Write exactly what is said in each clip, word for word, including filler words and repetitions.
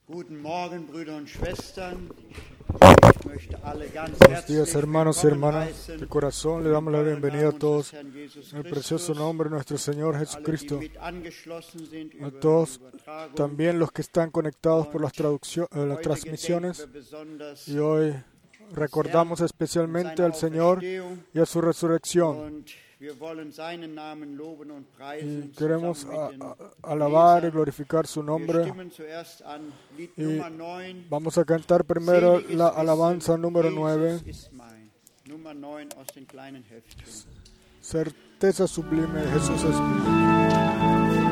Guten Morgen, Brüder und Schwestern. Ich möchte alle ganz Buenos días, herzlich hermanos y willkommen hermanas. heißen. De corazón le damos la Im bienvenida a Namen todos unseres Herrn Jesus en el Christus. precioso nombre de nuestro Señor Alle, die Jesucristo. mit angeschlossen sind A über todos, die Übertragung. también los que están conectados por las, traduccio- eh, las Heute transmisiones. gedenken wir besonders Y hoy recordamos especialmente al Señor y a su resurrección. und wir wollen seinen Namen loben und Y preisen queremos zusammen a- mit den a- alabar y Lesern. glorificar su Wir nombre. stimmen zuerst an Lied Y Nummer neun. vamos a cantar primero Selig ist la Wissen, alabanza número Jesus nueve. ist mein. Nummer neun aus den kleinen Heftchen. Certeza sublime, Jesús es mío.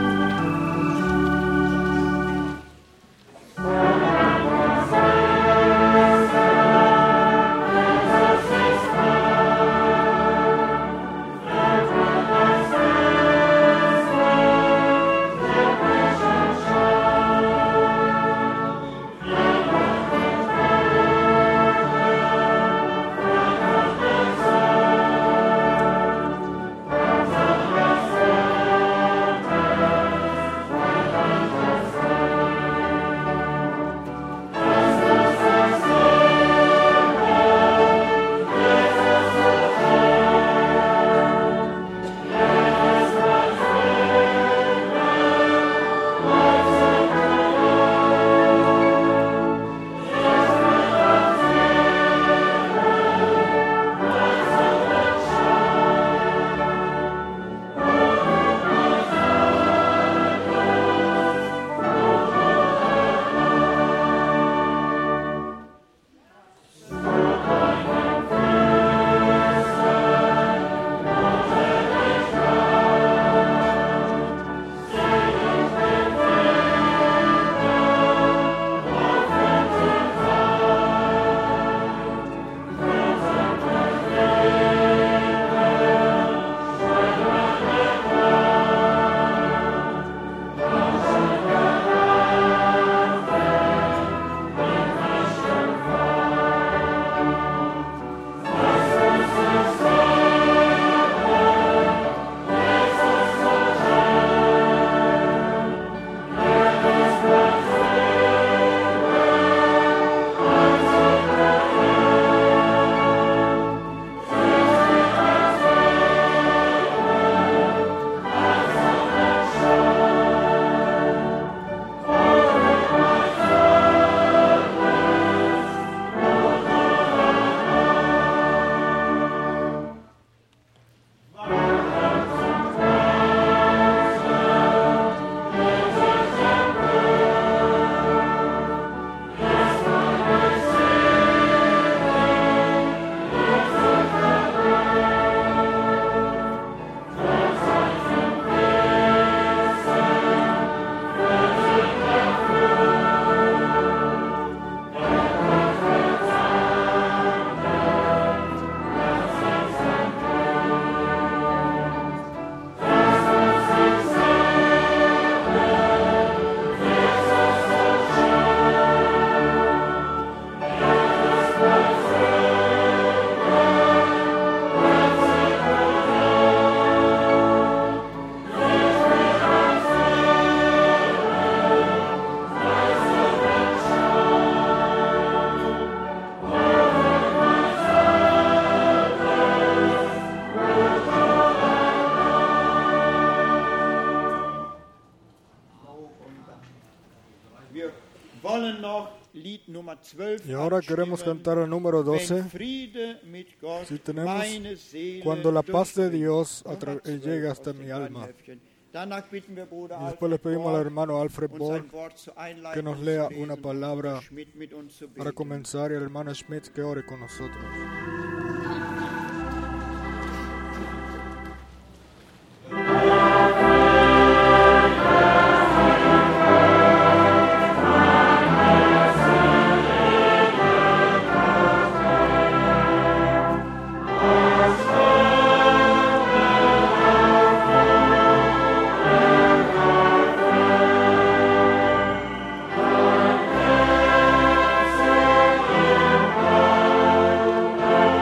Wir wollen noch Lied Nummer zwölf Y ahora queremos abstimmen. cantar el número doce. Wenn Friede mit Gott, Si tenemos, meine Seele cuando la paz de durchdringt. Dios Nummer atra- zwölf llega aus hasta den mi kleinen alma. Heftchen. Danach bitten wir Bruder Y después le pedimos al Alfred hermano Alfred Borg, Borg uns ein Wort zur Einleitung que nos zu lea lesen una und palabra Schmidt mit uns zu para beten. comenzar y el hermano Schmidt que ore con nosotros. Amen.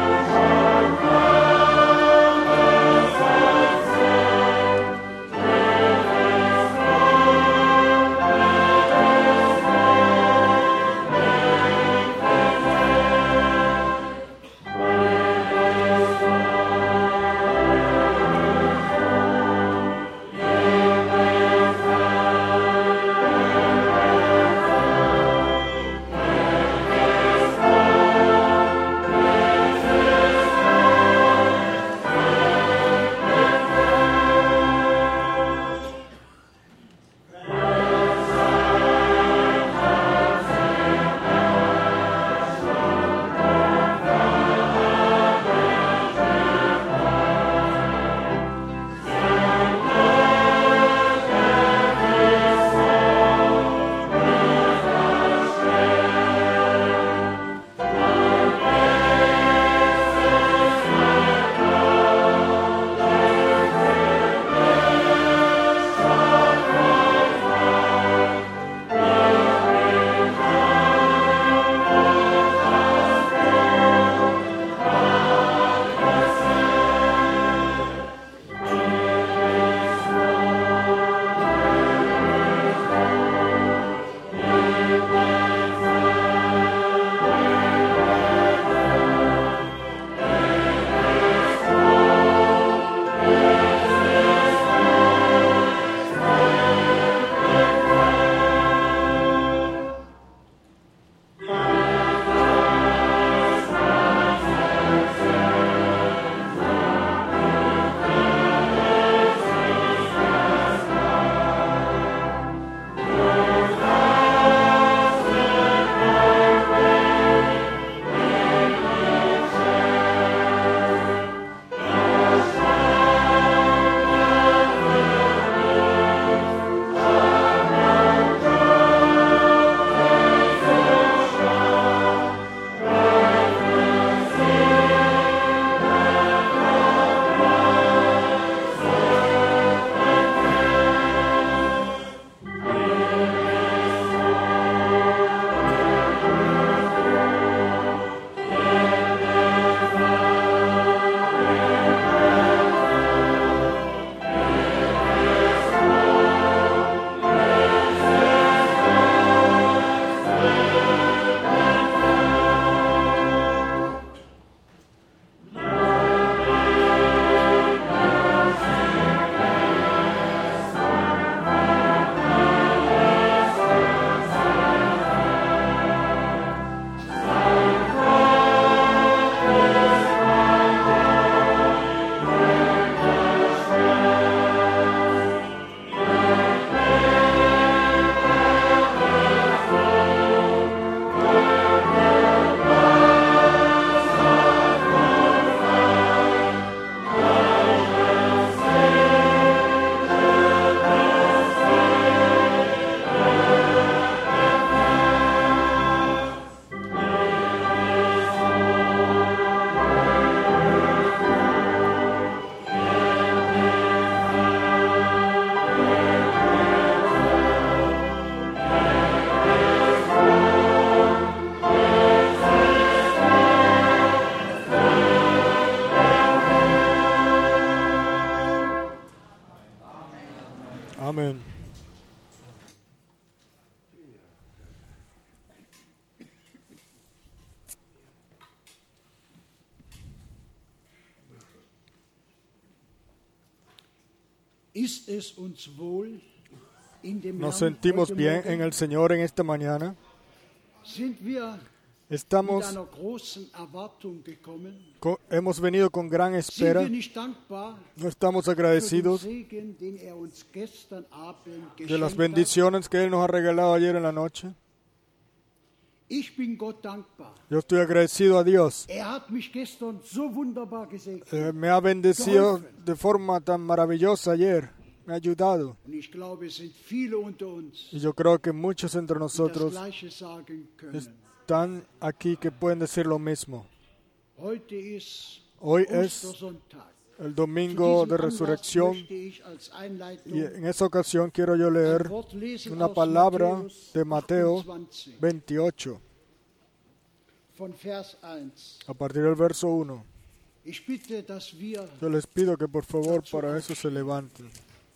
Ist es uns wohl in dem Nos Herrn sentimos heute bien Morgen? en el Señor en esta mañana. Sind wir mit Estamos, einer großen Erwartung gekommen? co- hemos venido con gran Sind espera. wir nicht dankbar No estamos für den agradecidos Segen, den er uns gestern Abend de las geschenkt hat? bendiciones que Él nos ha regalado ayer en la noche. Ich bin Gott dankbar. Yo estoy agradecido a Dios. Er hat mich gestern so wunderbar gesegnet. Eh, me ha bendecido de forma tan maravillosa ayer. Me ha ayudado. Und ich glaube, es sind viele unter uns, Y yo creo que muchos entre die das nosotros Gleiche sagen können. están aquí que pueden decir lo mismo. Heute ist Hoy es Ostersonntag. el Zu domingo diesem de Anlass resurrección möchte ich als Einleitung y en esa ocasión quiero yo leer ein Wort lesen una aus palabra Matthäus de Mateo achtundzwanzig, veintiocho, von Vers eins. a partir del verso uno. Ich bitte, dass wir Yo les pido que por favor para eso se levanten.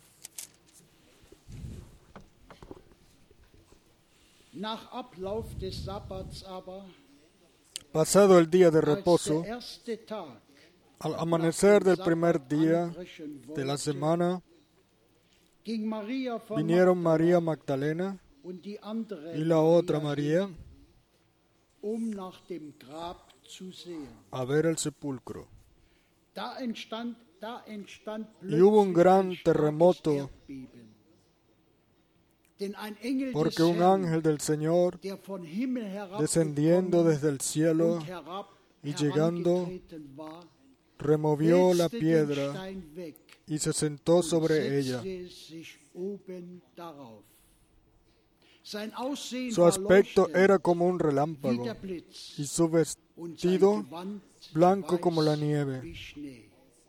nach Ablauf des Sabbats aber, Pasado el día de als reposo, der erste Tag al nach amanecer dem del Sabbat primer día anbrechen de la wollte, semana, ging Maria von vinieron Magdala María Magdalena und die andere y la otra Maria, María um nach dem Grab zu sehen. a ver el sepulcro. Da entstand, da entstand Y hubo un plötzlich gran ein starkes terremoto, Erdbeben. Denn ein Engel porque des un Herrn, ángel del Señor, der von Himmel herab descendiendo desde el cielo und herab, y llegando, herangetreten war, removió la wälzte den piedra Stein weg y se sentó und sobre ella. setzte sich oben darauf. Sein Aussehen Su war aspecto leuchtend era como un wie relámpago der Blitz, y su und sein vestido Gewand blanco weiß como la nieve. wie Schnee.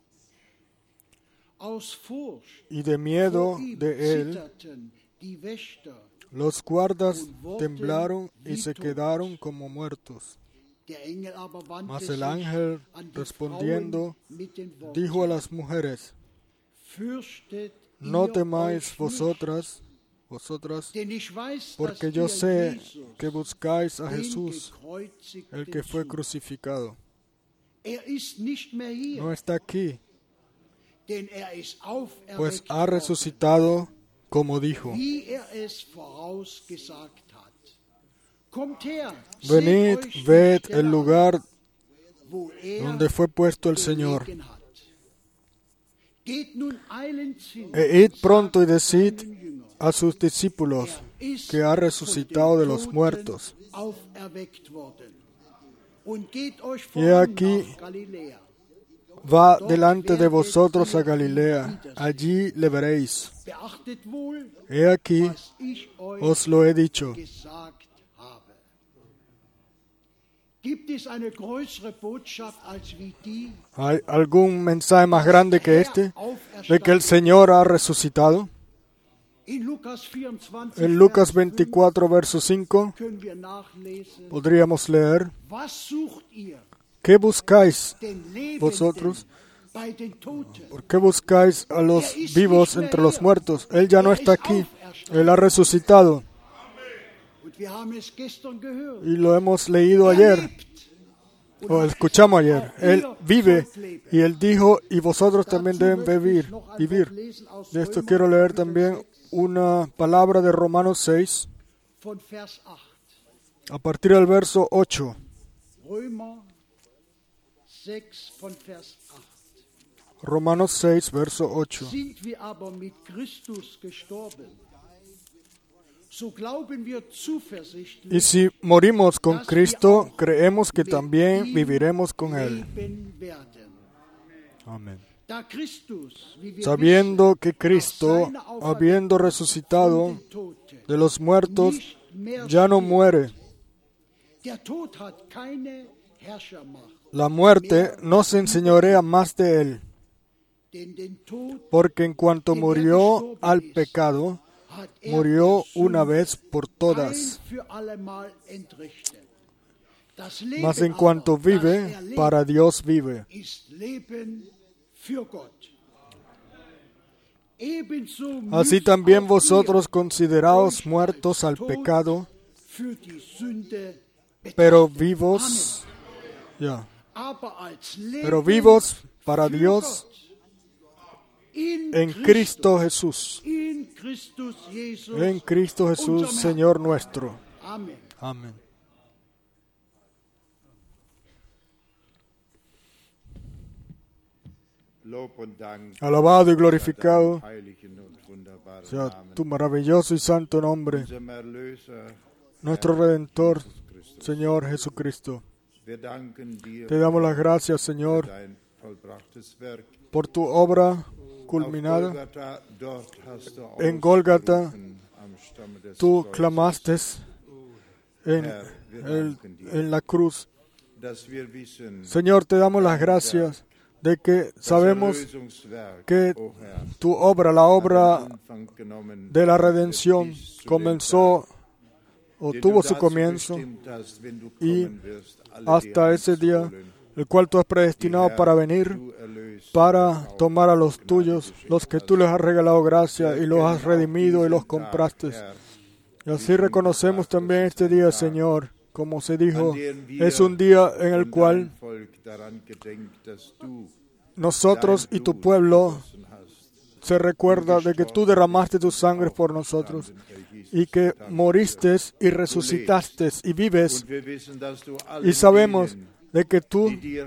Aus Furcht Y de miedo vor ihm de él, zitterten die Wächter. los guardas temblaron y se quedaron como muertos. Der Engel aber wandte Mas sich el ángel, an die respondiendo, Frauen mit den Worten, dijo a las mujeres: Fürchtet No ihr temáis euch vosotras, vosotras, nicht, denn ich weiß, porque dass yo ihr sé Jesus, que buscáis a den Jesús, Gekreuzigten, el que fue sucht. crucificado. Er ist nicht mehr hier, No está aquí, denn er ist auferweckt pues ha worden, resucitado como dijo. wie er es vorausgesagt hat. Kommt her, Venid, seht euch die ved Stelle el lugar an, wo er donde fue puesto el Señor. gelegen hat. Geht nun eilends hin, E id pronto y sagt decid seinen Jüngern, a sus discípulos er ist que ha resucitado von de den los Toten muertos. auferweckt worden. Und geht euch Y he voran aquí, nach Galiläa. Va delante de vosotros a Galilea, allí le veréis. Beachtet wohl, He aquí, was ich euch os lo he dicho. gesagt habe. Gibt es eine größere Botschaft als wie die, ¿Hay algún mensaje más grande que este de que el Señor ha resucitado? in Lukas vierundzwanzig, En Lucas Vers veinticuatro, verso cinco, fünf können wir nachlesen, podríamos leer: was sucht ihr ¿Qué buscáis den Lebenden vosotros? bei den Toten? ¿Por qué buscáis a los vivos entre los muertos? Él ya no está aquí, Él ha resucitado. Und wir haben es gestern gehört. Y lo hemos leído Er ayer, lebt. Und o hat escuchamos gesagt, ayer. auch Él ihr vive sollt leben. y Él dijo, y vosotros también Dazu deben möchte ich vivir. noch ein Wort vivir. lesen aus De esto Römer, quiero leer Kapitel también sechs, una palabra de Romanos seis, von Vers acht. a partir del verso ocho. Römer sechs von Vers acht. Romanos seis, verso ocho. Sind wir aber mit Christus gestorben, so glauben wir Y zuversichtlich, si morimos con Cristo, creemos que también viviremos con Él. leben werden. Amén. Da Christus, wie wir Sabiendo que wissen, Cristo, nach seiner Auferweckung habiendo resucitado von den Toten de los muertos, nicht mehr ya no stirbt. muere. Der Tod hat keine Herrschermacht, La muerte no se enseñorea más de Él, denn den Tod porque en cuanto murió al pecado, hat er murió der Sünde una vez por ein todas. für allemal entrichtet. Das Leben Mas en cuanto aber, das vive, er lebt, para Dios vive. ist Leben für Gott. Ebenso Así müsst también auch vosotros ihr consideraos euch muertos al tot pecado, für die Sünde pero betrachtet. vivos, ya, Aber als pero Leben vivos para für Dios. Gott. en Cristo Jesús. En Cristo Jesús, Señor nuestro. Amén. Amén. Alabado y glorificado sea tu maravilloso y santo nombre, nuestro Redentor, Señor Jesucristo. Te damos las gracias, Señor, por tu obra culminada. En Gólgata, tú clamaste en, el, en la cruz. Señor, te damos las gracias de que sabemos que tu obra, la obra de la redención, comenzó o tuvo su comienzo y hasta ese día, el cual tú has predestinado para venir, para tomar a los tuyos, los que tú les has regalado gracia y los has redimido y los compraste. Y así reconocemos también este día, Señor, como se dijo, es un día en el cual nosotros y tu pueblo se recuerda de que tú derramaste tu sangre por nosotros y que moriste y resucitaste y vives. Y sabemos de que tú,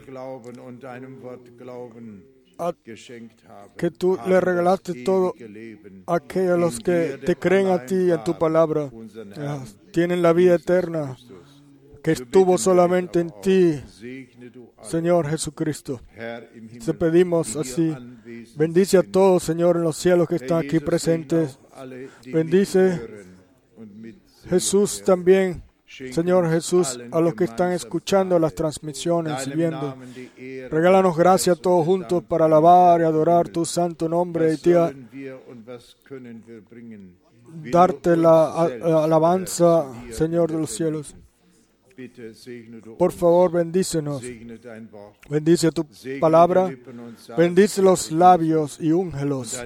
a, que tú le regalaste todo a aquellos que te creen a ti y a tu palabra. Ya, tienen la vida eterna que estuvo solamente en ti, Señor Jesucristo. Te pedimos así, bendice a todos, Señor, en los cielos que están aquí presentes. Bendice Jesús también, Señor Jesús, a los que están escuchando las transmisiones y viendo. Regálanos gracia a todos juntos para alabar y adorar tu santo nombre y tía, darte la alabanza, Señor de los cielos. Por favor, bendícenos. Bendice tu palabra. Bendice los labios y úngelos.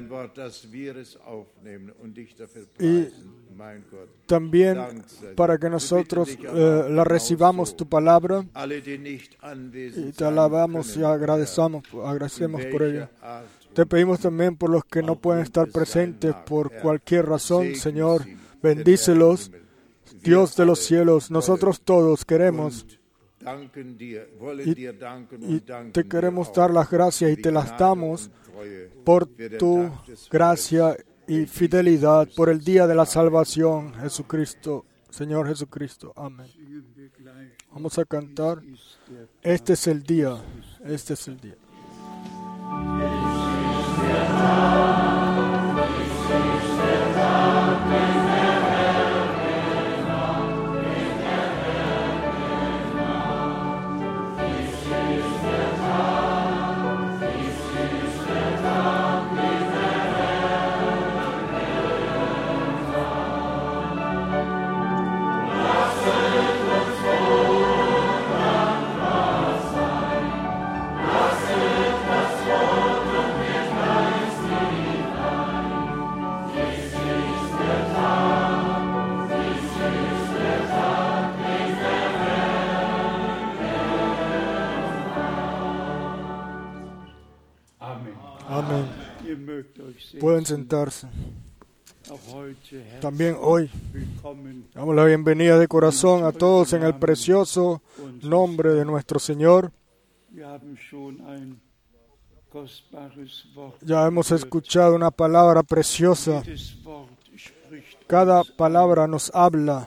Y también para que nosotros eh, la recibamos tu palabra y te alabamos y agradecemos, agradecemos por ello. Te pedimos también por los que no pueden estar presentes por cualquier razón, Señor. Bendícelos. Dios de los cielos, nosotros todos queremos y, y te queremos dar las gracias y te las damos por tu gracia y fidelidad, por el día de la salvación, Jesucristo, Señor Jesucristo. Amén. Vamos a cantar. Este es el día, este es el día. Amén. Pueden sentarse. También hoy damos la bienvenida de corazón a todos en el precioso nombre de nuestro Señor. Ya hemos escuchado una palabra preciosa. Cada palabra nos habla.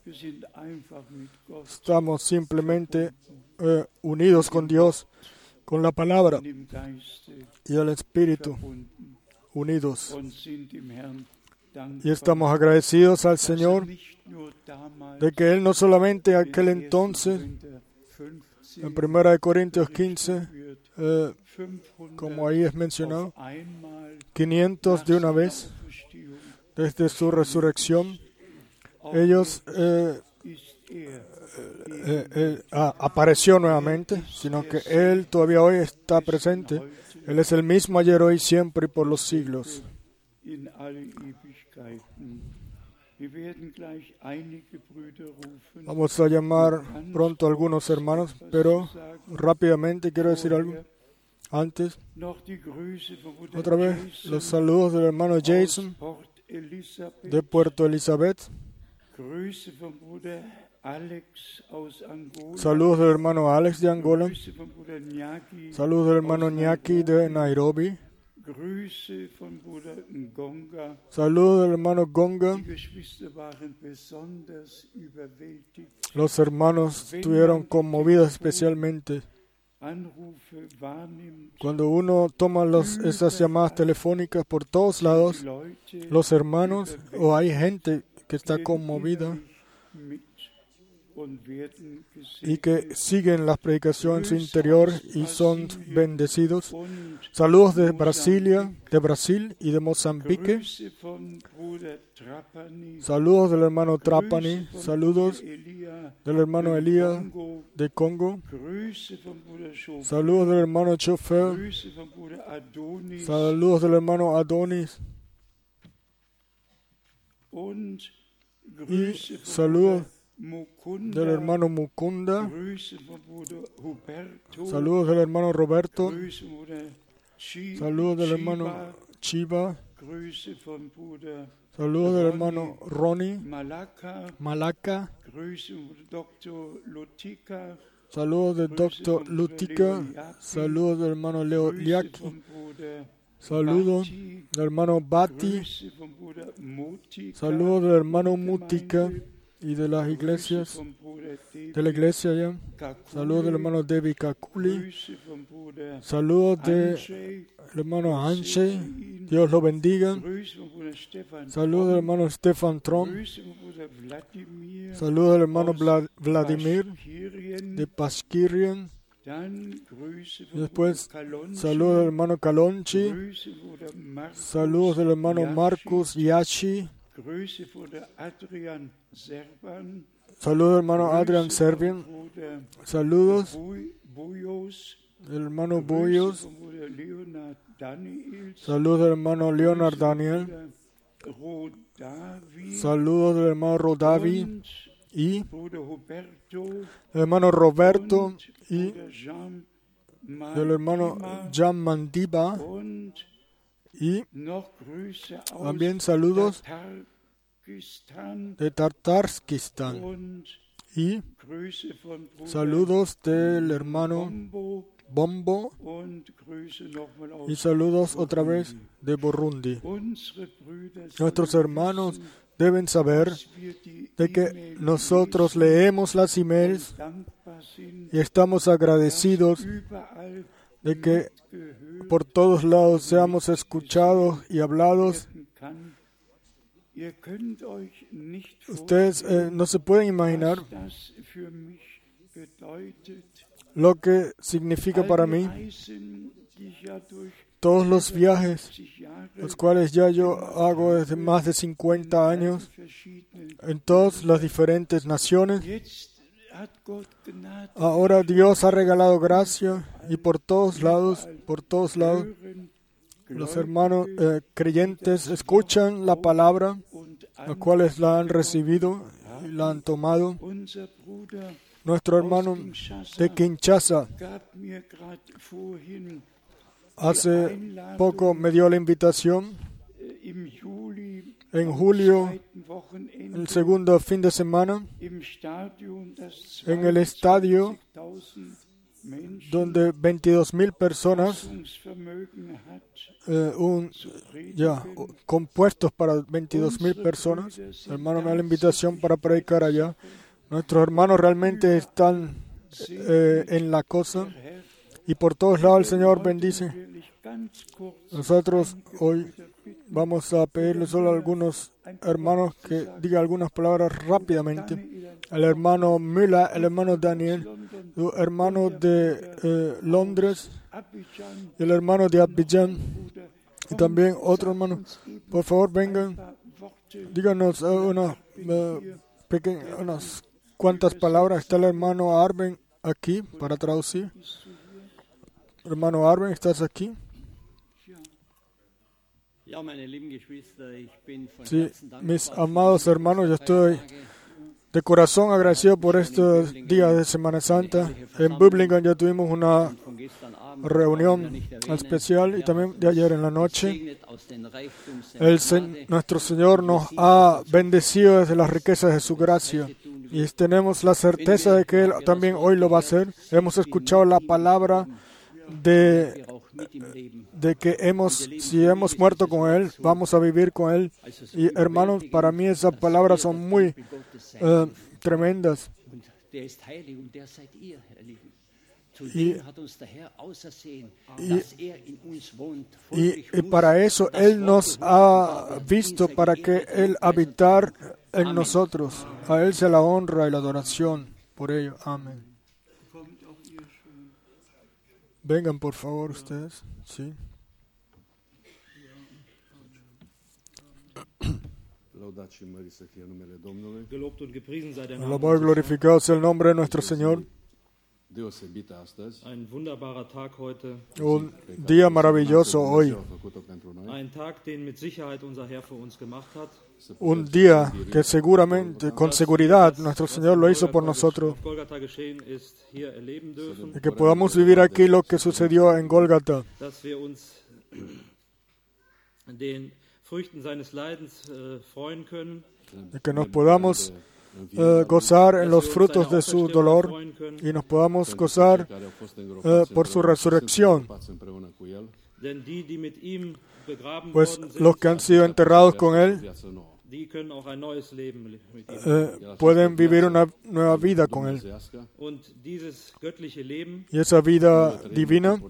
Estamos simplemente eh, unidos con Dios, con la palabra y el Espíritu, unidos. Y estamos agradecidos al Señor de que Él no solamente aquel entonces, en primera de Corintios quince, eh, como ahí es mencionado, quinientos de una vez, desde su resurrección, ellos eh, eh, eh, ah, apareció nuevamente, sino que Él todavía hoy está presente. Él es el mismo ayer, hoy, siempre y por los siglos. Vamos a llamar pronto a algunos hermanos, pero rápidamente quiero decir algo. Antes, otra vez, los saludos del hermano Jason de Puerto Elizabeth. Saludos del hermano Alex de Angola. Saludos del hermano Nyaki de Nairobi. Saludos del hermano Gonga. Los hermanos estuvieron conmovidos especialmente. Cuando uno toma los, esas llamadas telefónicas por todos lados, los hermanos o hay gente que está conmovida y que siguen las predicaciones en su interior y son bendecidos. Saludos de Brasilia, de Brasil y de Mozambique. Saludos del hermano Trapani. Saludos del hermano Elías de Congo. Saludos del hermano Chofer. Saludos del hermano Adonis. Y saludos del hermano Mukunda. Saludos del hermano Roberto. Saludos del hermano Chiva. Saludos del hermano Ronnie Malaka. Saludos del doctor Lutica. Saludos del hermano Leo Liaki. Saludos del hermano Bati. Saludos del hermano Mutika y de las iglesias, de la iglesia ya. Saludos del hermano Devi Kakuli. Saludos del hermano Anshe. Dios lo bendiga. Saludos del hermano Stefan Trom. Saludos del hermano Vlad- Vladimir de Pashkirian. Y después, saludos del hermano Kalonchi. Saludos del hermano Marcus Yashi. Saludos del hermano Adrian Servian. Saludos del hermano Buyos. Saludos del hermano Leonard Daniel. Saludos del hermano Rodavi y el hermano Roberto y del hermano Jan Mandiba. Y también saludos de Tartarskistán y saludos del hermano Bombo y saludos otra vez de Burundi. Nuestros hermanos deben saber de que nosotros leemos las emails y estamos agradecidos de que por todos lados seamos escuchados y hablados. Ustedes eh, no se pueden imaginar lo que significa para mí todos los viajes, los cuales ya yo hago desde más de cincuenta años en todas las diferentes naciones. Ahora Dios ha regalado gracia y por todos lados, por todos lados, los hermanos eh, creyentes escuchan la palabra, los cuales la han recibido y la han tomado. Nuestro hermano de Kinshasa hace poco me dio la invitación en julio, el segundo fin de semana, en el estadio donde veintidós mil personas, eh, un, ya, compuestos para veintidós mil personas. El hermano me da la invitación para predicar allá. Nuestros hermanos realmente están eh, en la cosa y por todos lados el Señor bendice. Nosotros hoy vamos a pedirle solo a algunos hermanos que digan algunas palabras rápidamente. El hermano Müller, el hermano Daniel, el hermano de eh, Londres, el hermano de Abidjan y también otro hermano. Por favor, vengan, díganos una, uh, pequeña, unas cuantas palabras. Está el hermano Arben aquí para traducir. Hermano Arben, ¿estás aquí? Sí, mis amados hermanos, yo estoy de corazón agradecido por estos días de Semana Santa. En Böblingen ya tuvimos una reunión especial y también de ayer en la noche. El Sen- nuestro Señor nos ha bendecido desde las riquezas de su gracia y tenemos la certeza de que Él también hoy lo va a hacer. Hemos escuchado la palabra de, de que hemos, si hemos muerto con Él, vamos a vivir con Él. Y hermanos, para mí esas palabras son muy uh, tremendas. Y, y, y para eso Él nos ha visto, para que Él habitar en nosotros. A Él sea la honra y la adoración por ello. Amén. Vengan, por favor, ustedes. Sí. Alabado y glorificado sea el nombre de nuestro Señor. Un día maravilloso hoy. Un día que seguramente, con seguridad, nuestro Señor lo hizo por nosotros. Y que podamos vivir aquí lo que sucedió en Gólgata. Y que nos podamos Uh, gozar en los frutos de su dolor y nos podamos gozar uh, por su resurrección. Pues los que han sido enterrados con Él uh, pueden vivir una nueva vida con Él. Y esa vida divina,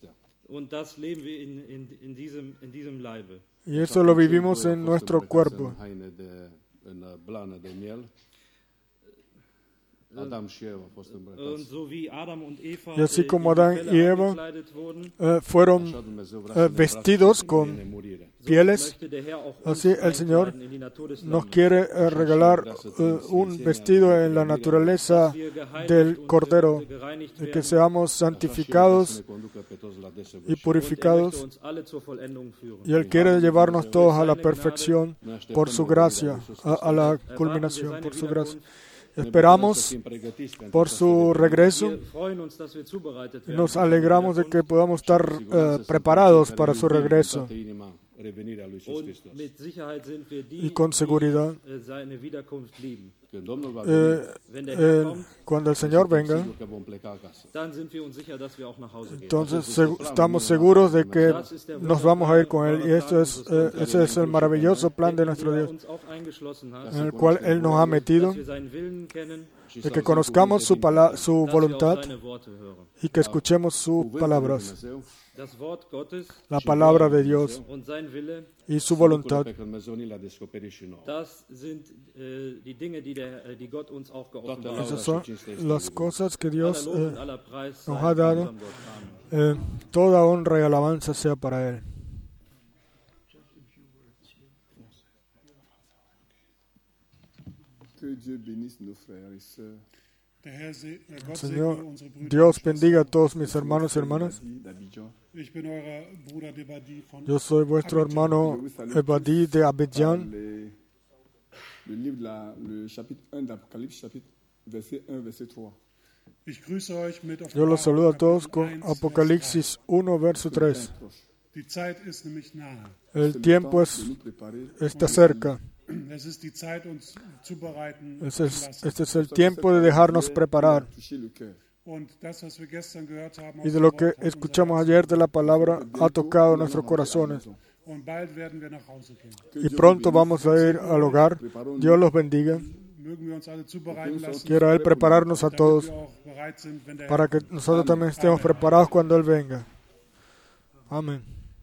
y eso lo vivimos en nuestro cuerpo. Y así como Adán y Eva uh, fueron uh, vestidos con pieles, así el Señor nos quiere uh, regalar uh, un vestido en la naturaleza del Cordero, y que seamos santificados y purificados. Y Él quiere llevarnos todos a la perfección por su gracia, a, a la culminación por su gracia. Esperamos por su regreso. Nos alegramos de que podamos estar uh, preparados para su regreso. Y con seguridad, eh, eh, cuando el Señor venga, entonces se, estamos seguros de que nos vamos a ir con Él. Y esto es, eh, ese es el maravilloso plan de nuestro Dios, en el cual Él nos ha metido, de que conozcamos su, pala- su voluntad y que escuchemos sus palabras. La palabra de Dios y su voluntad. Esas son las cosas que Dios eh, nos ha dado. Eh, toda honra y alabanza sea para Él. Señor, Dios bendiga a todos mis hermanos y hermanas. Yo soy vuestro hermano Ebadí de Abidjan. Yo los saludo a todos con Apocalipsis uno, verso tres. El tiempo es, está cerca. Este es, este es el tiempo de dejarnos preparar. Y de lo que escuchamos ayer de la palabra ha tocado nuestros corazones. Y pronto vamos a ir al hogar. Dios los bendiga. Quiera Él prepararnos a todos para que nosotros también estemos preparados cuando Él venga. Amén.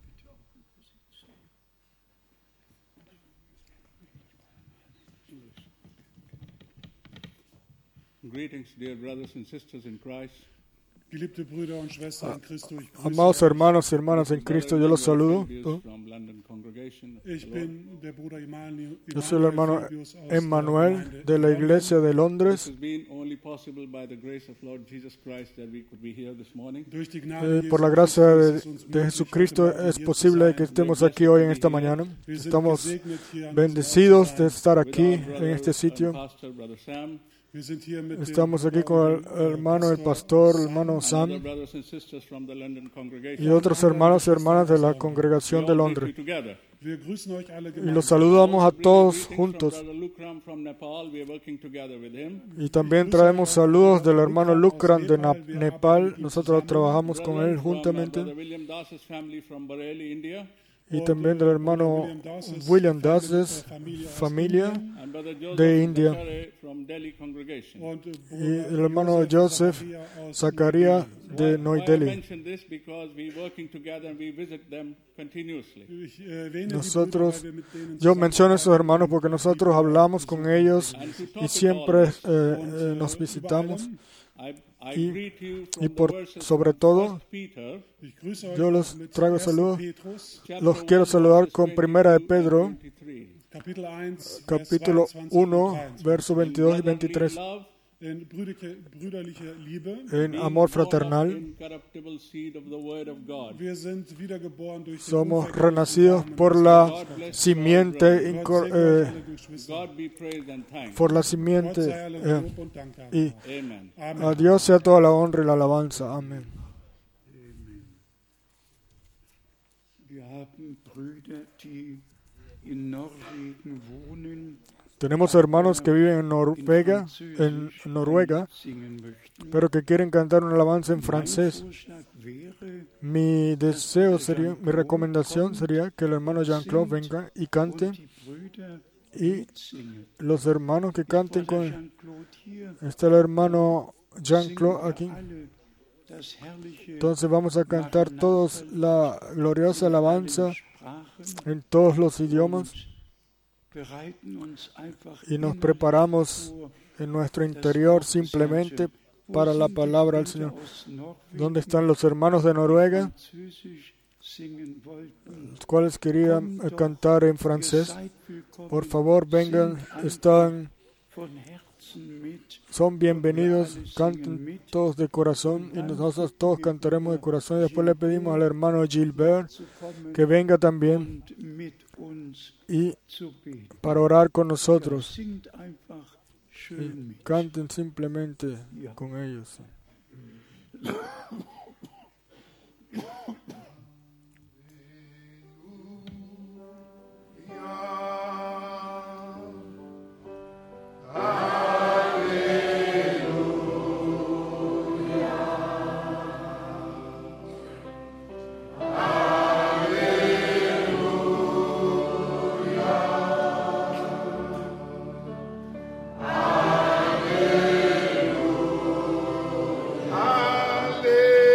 Greetings, dear brothers and sisters in Christ. Amados hermanos y hermanas en Cristo, yo los saludo. Yo soy el hermano Emmanuel de la Iglesia de Londres. Eh, por la gracia de, de Jesucristo es posible que estemos aquí hoy en esta mañana. Estamos bendecidos de estar aquí en este sitio. Estamos aquí con el hermano, el pastor, el hermano Sam y otros hermanos y hermanas de la congregación de Londres. Y los saludamos a todos juntos. Y también traemos saludos del hermano Lukram de Nepal. Nosotros trabajamos con él juntamente. Y también del hermano William Das, familia de India. Y el hermano Joseph Zakaria de New Delhi. Nosotros, yo menciono a esos hermanos porque nosotros hablamos con ellos y siempre eh, eh, nos visitamos. Y, y por sobre todo, yo los traigo saludos. Los quiero saludar con Primera de Pedro, capítulo uno, versos veintidós y veintitrés. En amor fraternal, somos renacidos por la simiente, eh, por la simiente, eh, y a Dios sea toda la honra y la alabanza. Amén. Tenemos hermanos que viven en Noruega, en Noruega, pero que quieren cantar una alabanza en francés. Mi deseo sería, mi recomendación sería que el hermano Jean-Claude venga y cante, y los hermanos que canten con él. Está el hermano Jean-Claude aquí. Entonces vamos a cantar todos la gloriosa alabanza en todos los idiomas. Y nos preparamos en nuestro interior simplemente para la palabra del Señor. ¿Dónde están los hermanos de Noruega, los cuales querían cantar en francés? Por favor, vengan, están, son bienvenidos, canten todos de corazón y nosotros todos cantaremos de corazón. Y después le pedimos al hermano Gilbert que venga también y para orar con nosotros. Y canten simplemente con ellos. Hallelujah.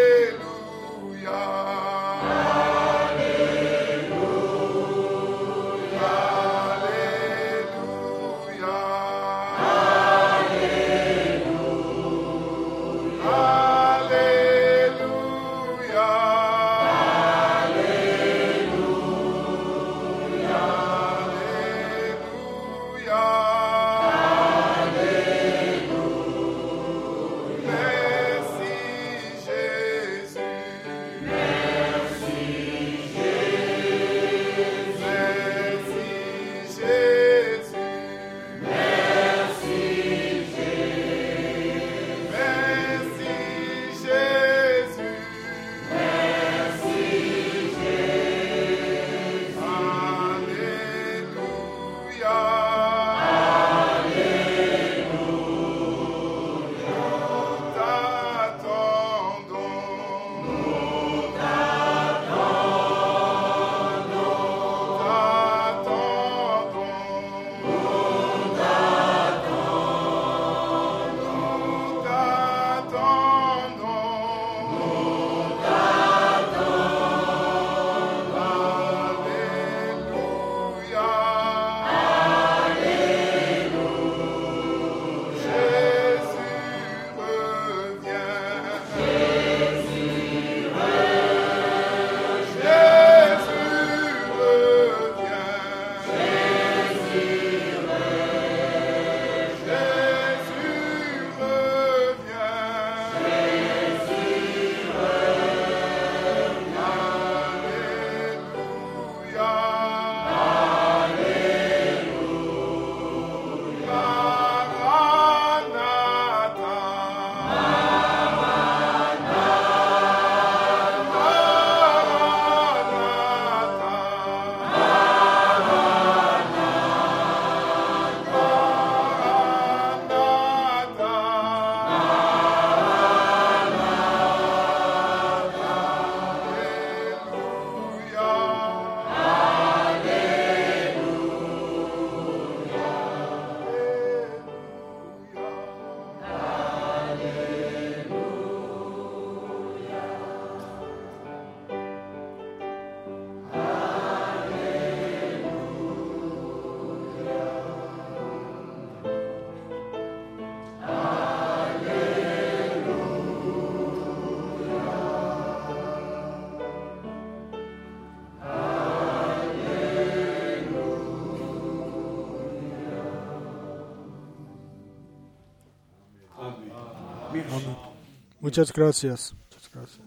Amén. Muchas gracias. Muchas gracias.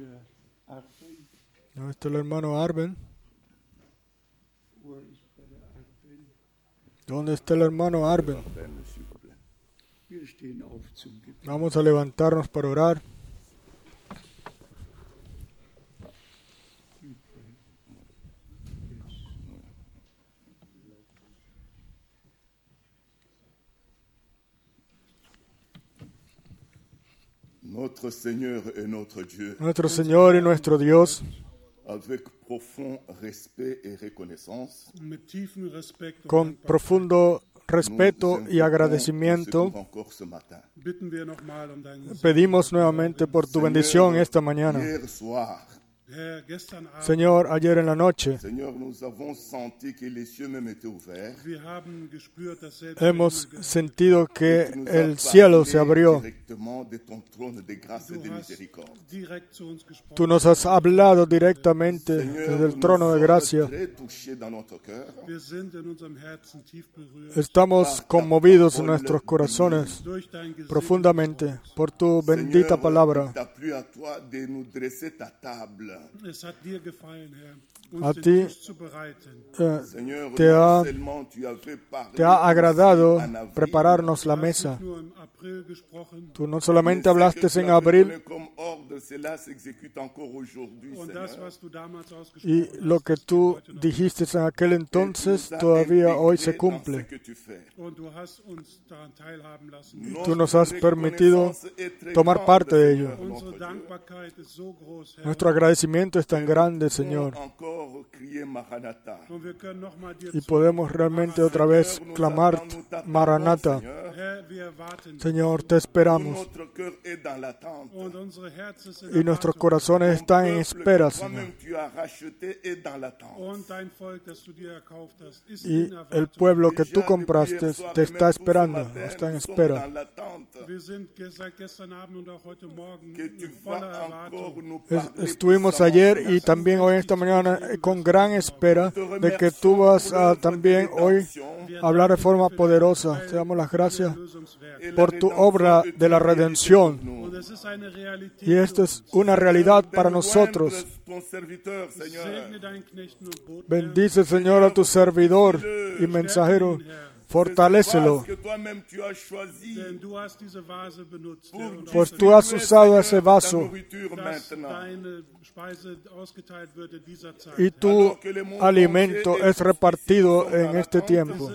¿Dónde está el hermano Arben? ¿Dónde está el hermano Arben? Vamos a levantarnos para orar. Notre Seigneur et notre Dieu, Nuestro Señor y nuestro Dios, avec profond respect et reconnaissance, con profundo respeto y agradecimiento, pedimos nuevamente por tu bendición esta mañana. hier soir, Señor, ayer en la noche Seigneur, nous avons senti que les cieux même étaient ouverts. hemos sentido que el cielo se abrió. Directement de ton trône de grâce et de miséricorde. Tú nos has hablado directamente desde el trono de gracia. Très touchés dans notre cœur Estamos conmovidos en nuestros corazones profundamente por tu bendita palabra. Il t'a plu à toi de nous dresser ta table. A ti eh, Seigneur, te ha, non seulement tu avais parlé te ha agradado en avril, prepararnos la mesa. Tú no solamente hablaste en abril, comme ordre, cela s'exécute encore aujourd'hui, Seigneur. y lo que tú dijiste en aquel entonces todavía hoy se cumple. Tú nos has permitido tomar parte de ello. Nuestro agradecimiento es tan grande, Señor, y podemos realmente otra vez clamar Maranatha. Señor, te esperamos, y nuestros corazones están en espera, Señor. Y el pueblo que tú compraste te está esperando, está en espera. Es- Estuvimos ayer y también hoy esta mañana con gran espera de que tú vas a también hoy hablar de forma poderosa. Te damos las gracias por tu obra de la redención. Y esto es una realidad para nosotros. Bendice, Señor, a tu servidor y mensajero. Fortalécelo, pues tú has usado ese vaso y tu alimento es repartido en este tiempo.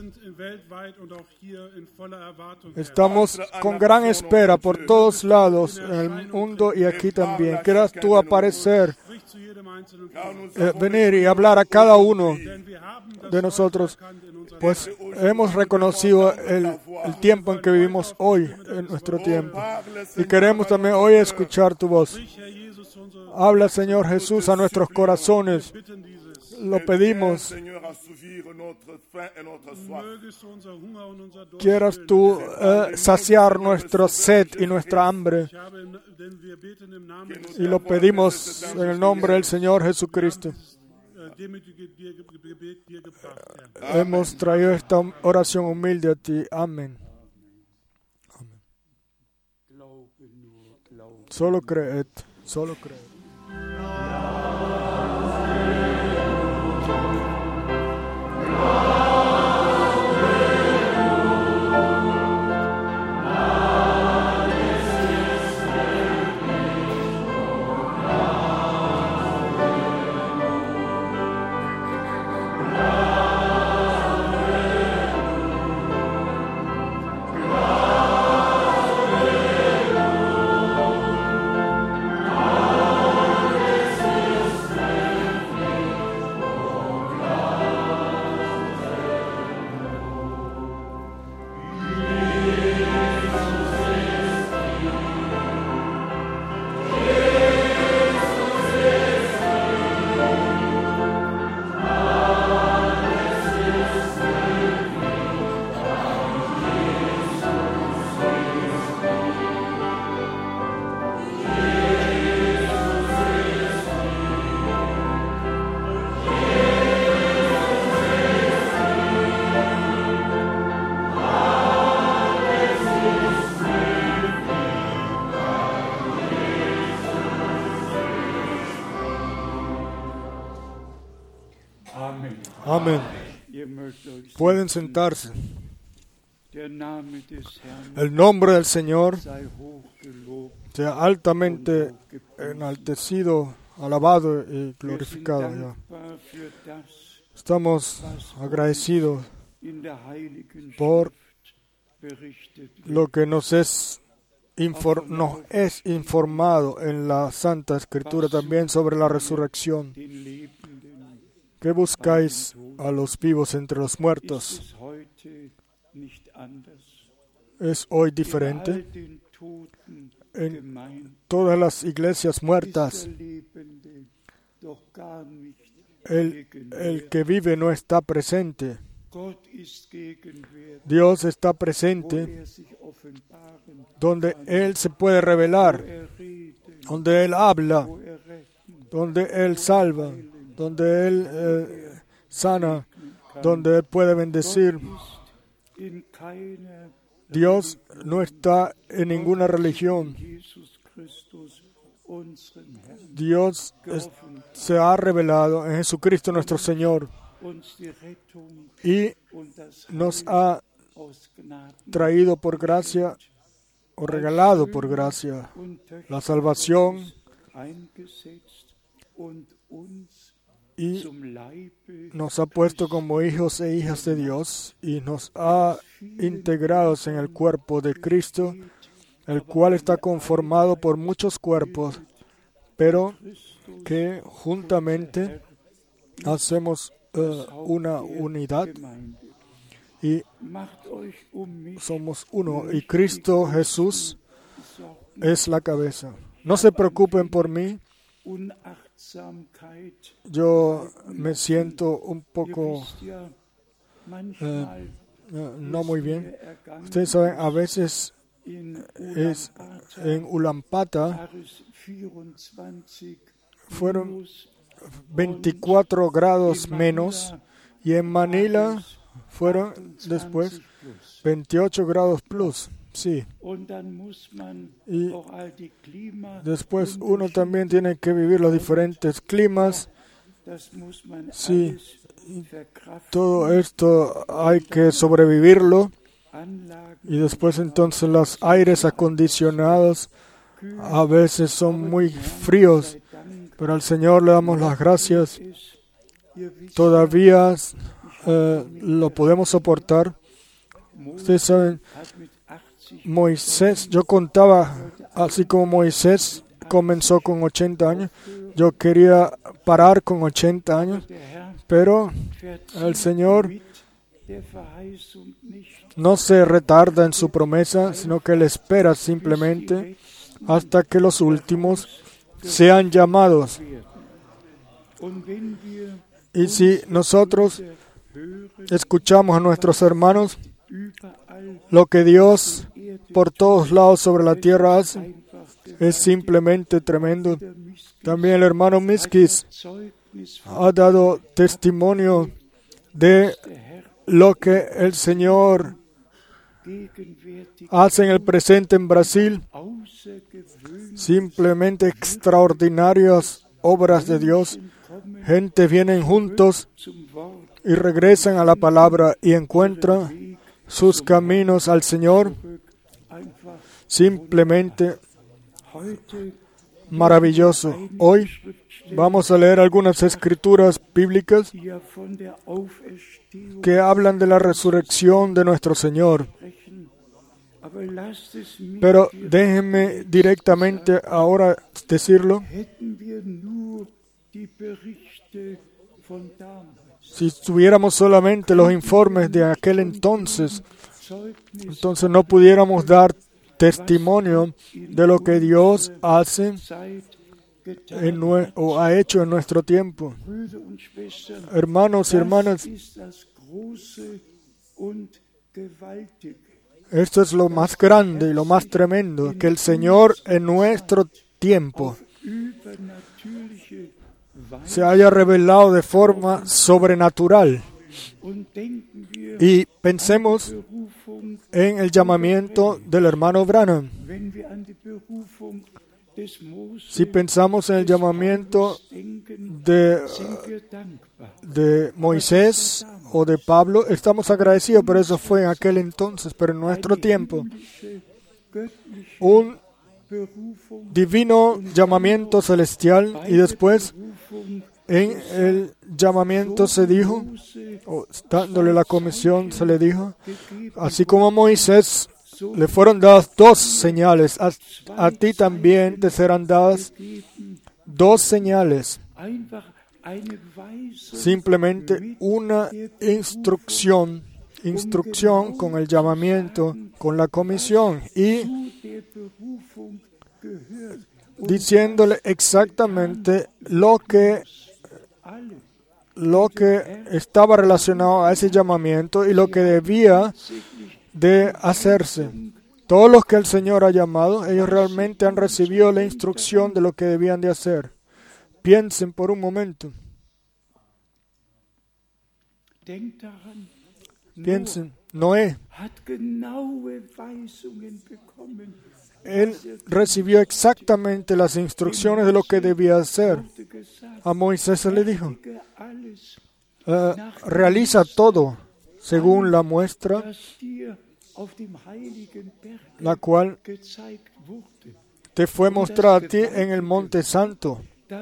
Estamos con gran espera por todos lados en el mundo y aquí también. Quieras tú aparecer, eh, venir y hablar a cada uno de nosotros, pues hemos reconocido el, el tiempo en que vivimos hoy, en nuestro tiempo. Y queremos también hoy escuchar tu voz. Habla, Señor Jesús, a nuestros corazones. Lo pedimos. Quieras tú eh, saciar nuestra sed y nuestra hambre. Y lo pedimos en el nombre del Señor Jesucristo. Hemos traído esta oración humilde a ti. Amén. Amén. Solo creed, solo creed. Amen. Amén. Pueden sentarse. El nombre del Señor sea altamente enaltecido, alabado y glorificado. Estamos agradecidos por lo que nos es, infor- nos es informado en la Santa Escritura también sobre la resurrección. ¿Qué buscáis a los vivos entre los muertos? ¿Es hoy diferente? En todas las iglesias muertas, el, el que vive no está presente. Dios está presente donde Él se puede revelar, donde Él habla, donde Él salva, donde Él eh, sana, donde Él puede bendecir. Dios no está en ninguna religión. Dios es, se ha revelado en Jesucristo nuestro Señor y nos ha traído por gracia o regalado por gracia la salvación y nos ha puesto como hijos e hijas de Dios y nos ha integrados en el cuerpo de Cristo, el cual está conformado por muchos cuerpos, pero que juntamente hacemos uh, una unidad y somos uno. Y Cristo Jesús es la cabeza. No se preocupen por mí. Yo me siento un poco eh, no muy bien. Ustedes saben, a veces es en Ulaanbaatar fueron veinticuatro grados menos y en Manila fueron después veintiocho grados plus. Sí. Y después uno también tiene que vivir los diferentes climas. Sí. Todo esto hay que sobrevivirlo. Y después entonces los aires acondicionados a veces son muy fríos, pero al Señor le damos las gracias. Todavía eh, lo podemos soportar. Ustedes saben, Moisés, yo contaba, así como Moisés comenzó con ochenta años, yo quería parar con ochenta años, pero el Señor no se retarda en su promesa, sino que Él espera simplemente hasta que los últimos sean llamados. Y si nosotros escuchamos a nuestros hermanos, lo que Dios por todos lados sobre la tierra hace es simplemente tremendo. También el hermano Miskis ha dado testimonio de lo que el Señor hace en el presente en Brasil. Simplemente extraordinarias obras de Dios. Gente vienen juntos y regresan a la palabra y encuentran sus caminos al Señor. Simplemente maravilloso. Hoy vamos a leer algunas escrituras bíblicas que hablan de la resurrección de nuestro Señor. Pero déjenme directamente ahora decirlo. Si tuviéramos solamente los informes de aquel entonces, entonces no pudiéramos dar testimonio de lo que Dios hace en nue- o ha hecho en nuestro tiempo. Hermanos y hermanas, esto es lo más grande y lo más tremendo, que el Señor en nuestro tiempo se haya revelado de forma sobrenatural. Y pensemos en el llamamiento del hermano Branham. Si pensamos en el llamamiento de, de Moisés o de Pablo. Estamos agradecidos, pero eso fue en aquel entonces, pero en nuestro tiempo. Un divino llamamiento celestial, y después en el llamamiento se dijo, o dándole la comisión se le dijo, así como a Moisés le fueron dadas dos señales, a, a ti también te serán dadas dos señales. Simplemente una instrucción, instrucción con el llamamiento, con la comisión, y diciéndole exactamente lo que lo que estaba relacionado a ese llamamiento y lo que debía de hacerse. Todos los que el Señor ha llamado, ellos realmente han recibido la instrucción de lo que debían de hacer. Piensen por un momento. Piensen, Noé. Él recibió exactamente las instrucciones de lo que debía hacer. A Moisés se le dijo, uh, realiza todo según la muestra, la cual te fue mostrada a ti en el Monte Santo.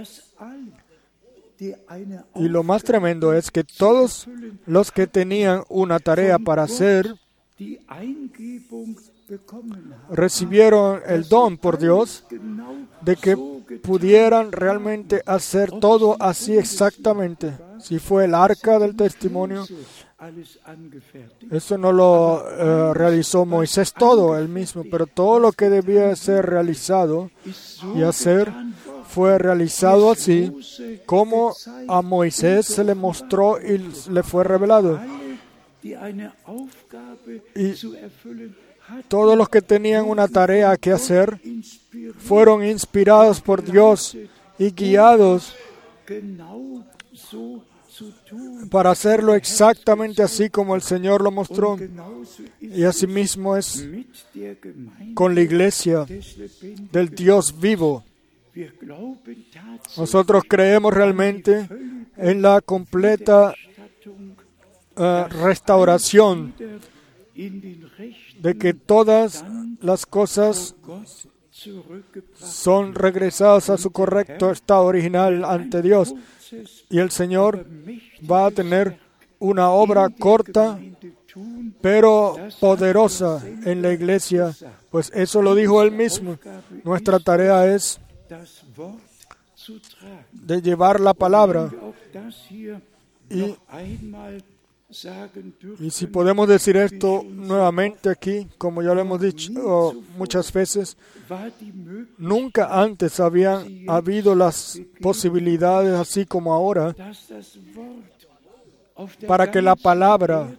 Y lo más tremendo es que todos los que tenían una tarea para hacer, recibieron el don por Dios de que pudieran realmente hacer todo así exactamente. Si fue el arca del testimonio, eso no lo uh, realizó Moisés todo él mismo, pero todo lo que debía ser realizado y hacer fue realizado así como a Moisés se le mostró y le fue revelado. Y todos los que tenían una tarea que hacer fueron inspirados por Dios y guiados para hacerlo exactamente así como el Señor lo mostró. Y asimismo es con la iglesia del Dios vivo. Nosotros creemos realmente en la completa uh, restauración de que todas las cosas son regresadas a su correcto estado original ante Dios. Y el Señor va a tener una obra corta, pero poderosa en la iglesia, pues eso lo dijo Él mismo. Nuestra tarea es de llevar la palabra. Y Y si podemos decir esto nuevamente aquí, como ya lo hemos dicho oh, muchas veces, nunca antes habían habido las posibilidades así como ahora para que la palabra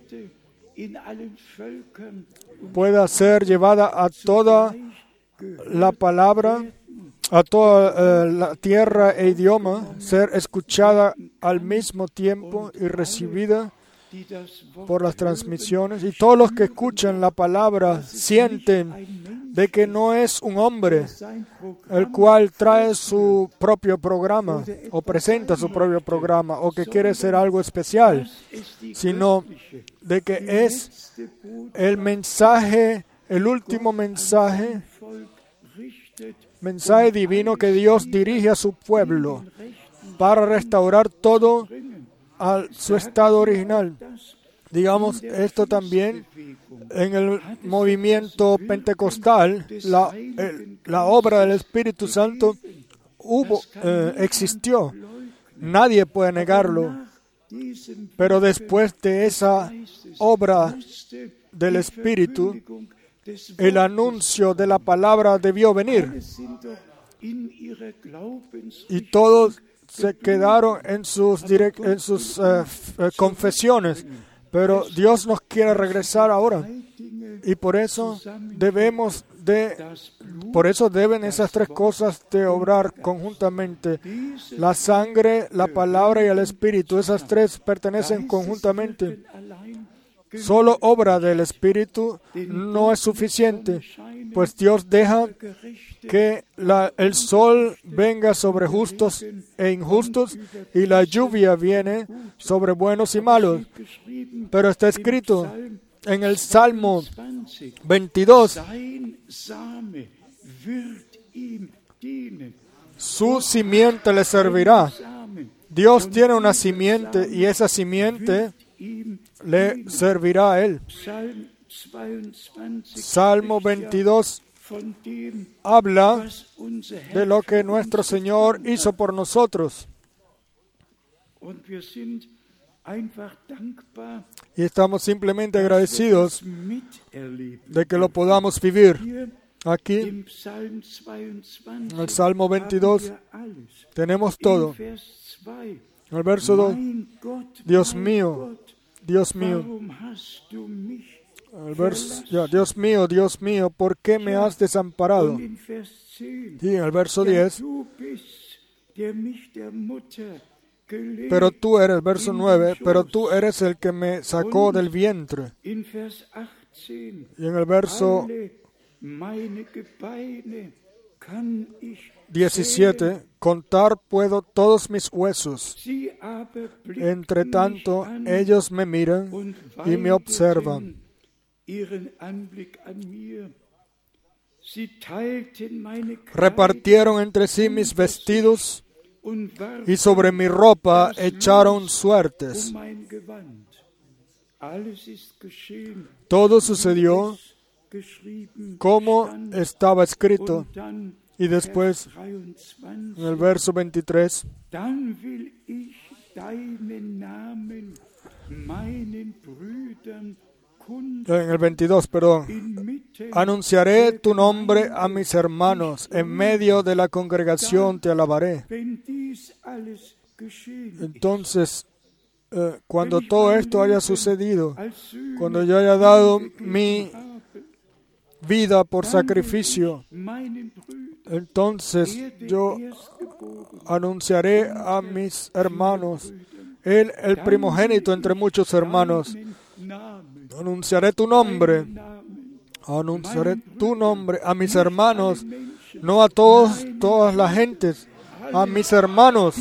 pueda ser llevada a toda la palabra, a toda uh, la tierra e idioma, ser escuchada al mismo tiempo y recibida por las transmisiones, y todos los que escuchan la palabra sienten de que no es un hombre el cual trae su propio programa o presenta su propio programa o que quiere ser algo especial, sino de que es el mensaje, el último mensaje, mensaje divino que Dios dirige a su pueblo para restaurar todo a su estado original. Digamos, esto también en el movimiento pentecostal, la, el, la obra del Espíritu Santo hubo, eh, existió. Nadie puede negarlo. Pero después de esa obra del Espíritu, el anuncio de la palabra debió venir. Y todos se quedaron en sus, direct, en sus uh, confesiones, pero Dios nos quiere regresar ahora, y por eso debemos de, por eso deben esas tres cosas de obrar conjuntamente: la sangre, la palabra y el Espíritu. Esas tres pertenecen conjuntamente. Solo obra del Espíritu no es suficiente. pues Dios deja que la, el sol venga sobre justos e injustos y la lluvia viene sobre buenos y malos. Pero está escrito en el Salmo veintidós, su simiente le servirá. Dios tiene una simiente y esa simiente le servirá a él. Salmo veintidós habla de lo que nuestro Señor hizo por nosotros. Y estamos simplemente agradecidos de que lo podamos vivir. Aquí, en el Salmo veintidós, tenemos todo. En el verso dos, Dios mío, Dios mío. El verso, ya, Dios mío, Dios mío, ¿por qué me has desamparado? Y en el verso diez, pero tú eres, verso nueve, pero tú eres el que me sacó del vientre. Y en el verso diecisiete, contar puedo todos mis huesos. Entre tanto, ellos me miran y me observan. Repartieron entre sí mis vestidos y sobre mi ropa echaron suertes. Todo sucedió como estaba escrito. Y después, en el verso veintitrés, en el veintidós, perdón, anunciaré tu nombre a mis hermanos, en medio de la congregación te alabaré. Entonces, eh, cuando todo esto haya sucedido, cuando yo haya dado mi vida por sacrificio, entonces yo anunciaré a mis hermanos, él el primogénito entre muchos hermanos, anunciaré tu nombre, anunciaré tu nombre a mis hermanos, no a todos, todas las gentes, a mis hermanos,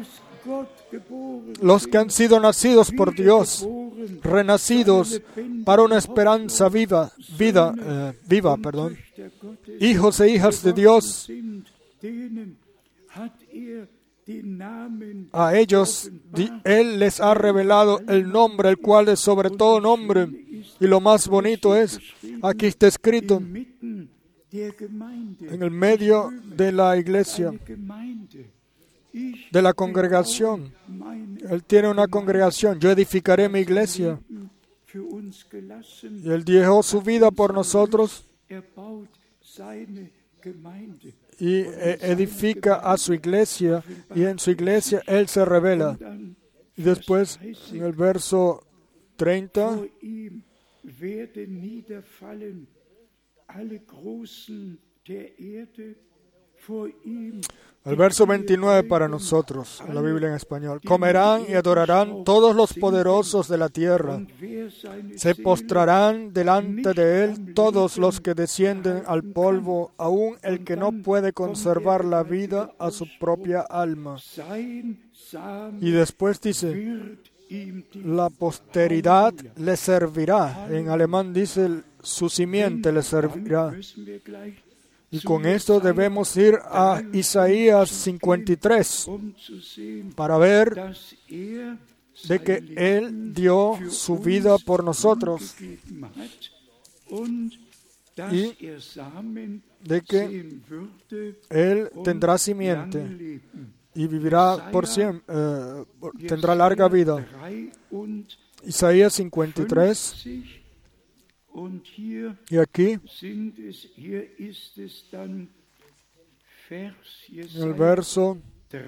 los que han sido nacidos por Dios, renacidos para una esperanza viva, vida, eh, viva, perdón, hijos e hijas de Dios. A ellos Él les ha revelado el nombre, el cual es sobre todo nombre. Y lo más bonito es, aquí está escrito, en el medio de la iglesia, de la congregación. Él tiene una congregación. Yo edificaré mi iglesia. Y Él dejó su vida por nosotros y edifica a su iglesia, y en su iglesia Él se revela. Y después, en el verso treinta, el verso veintinueve para nosotros, en la Biblia en español. Comerán y adorarán todos los poderosos de la tierra. Se postrarán delante de Él todos los que descienden al polvo, aun el que no puede conservar la vida a su propia alma. Y después dice, la posteridad le servirá. En alemán dice, su simiente le servirá. Y con esto debemos ir a Isaías cincuenta y tres para ver de que Él dio su vida por nosotros y de que Él tendrá simiente y vivirá por siempre, eh, tendrá larga vida. Isaías cincuenta y tres. Y aquí, en el verso,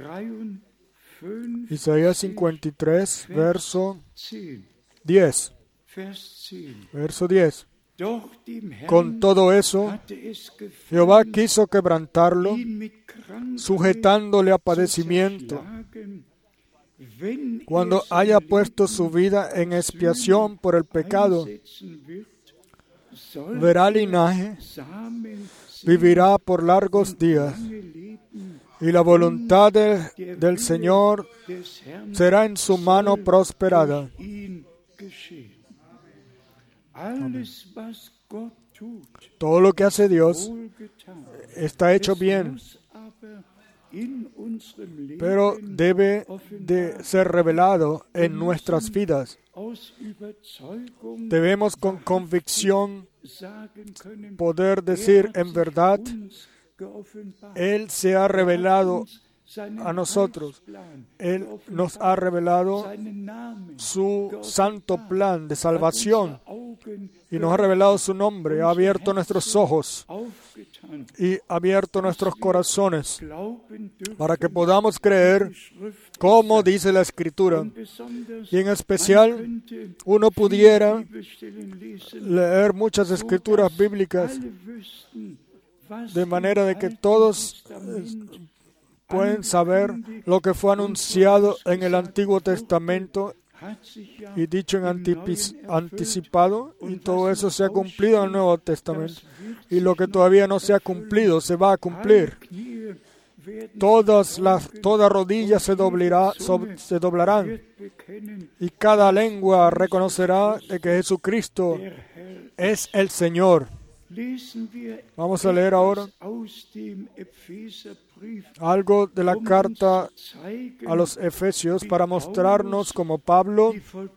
Isaías cincuenta y tres, verso diez. Verso diez. Con todo eso, Jehová quiso quebrantarlo, sujetándole a padecimiento. Cuando haya puesto su vida en expiación por el pecado, verá linaje, vivirá por largos días, y la voluntad de, del Señor será en su mano prosperada. Amén. Todo lo que hace Dios está hecho bien, pero debe de ser revelado en nuestras vidas. Debemos con convicción poder decir en verdad, Él se ha revelado a nosotros. Él nos ha revelado su santo plan de salvación y nos ha revelado su nombre, ha abierto nuestros ojos y ha abierto nuestros corazones para que podamos creer como dice la Escritura. Y en especial, uno pudiera leer muchas escrituras bíblicas de manera de que todos pueden saber lo que fue anunciado en el Antiguo Testamento y dicho en anticipado, y todo eso se ha cumplido en el Nuevo Testamento. Y lo que todavía no se ha cumplido, se va a cumplir. Todas las, toda rodilla se, doblará, so, se doblarán, y cada lengua reconocerá de que Jesucristo es el Señor. Vamos a leer ahora algo de la carta a los Efesios para mostrarnos como Pablo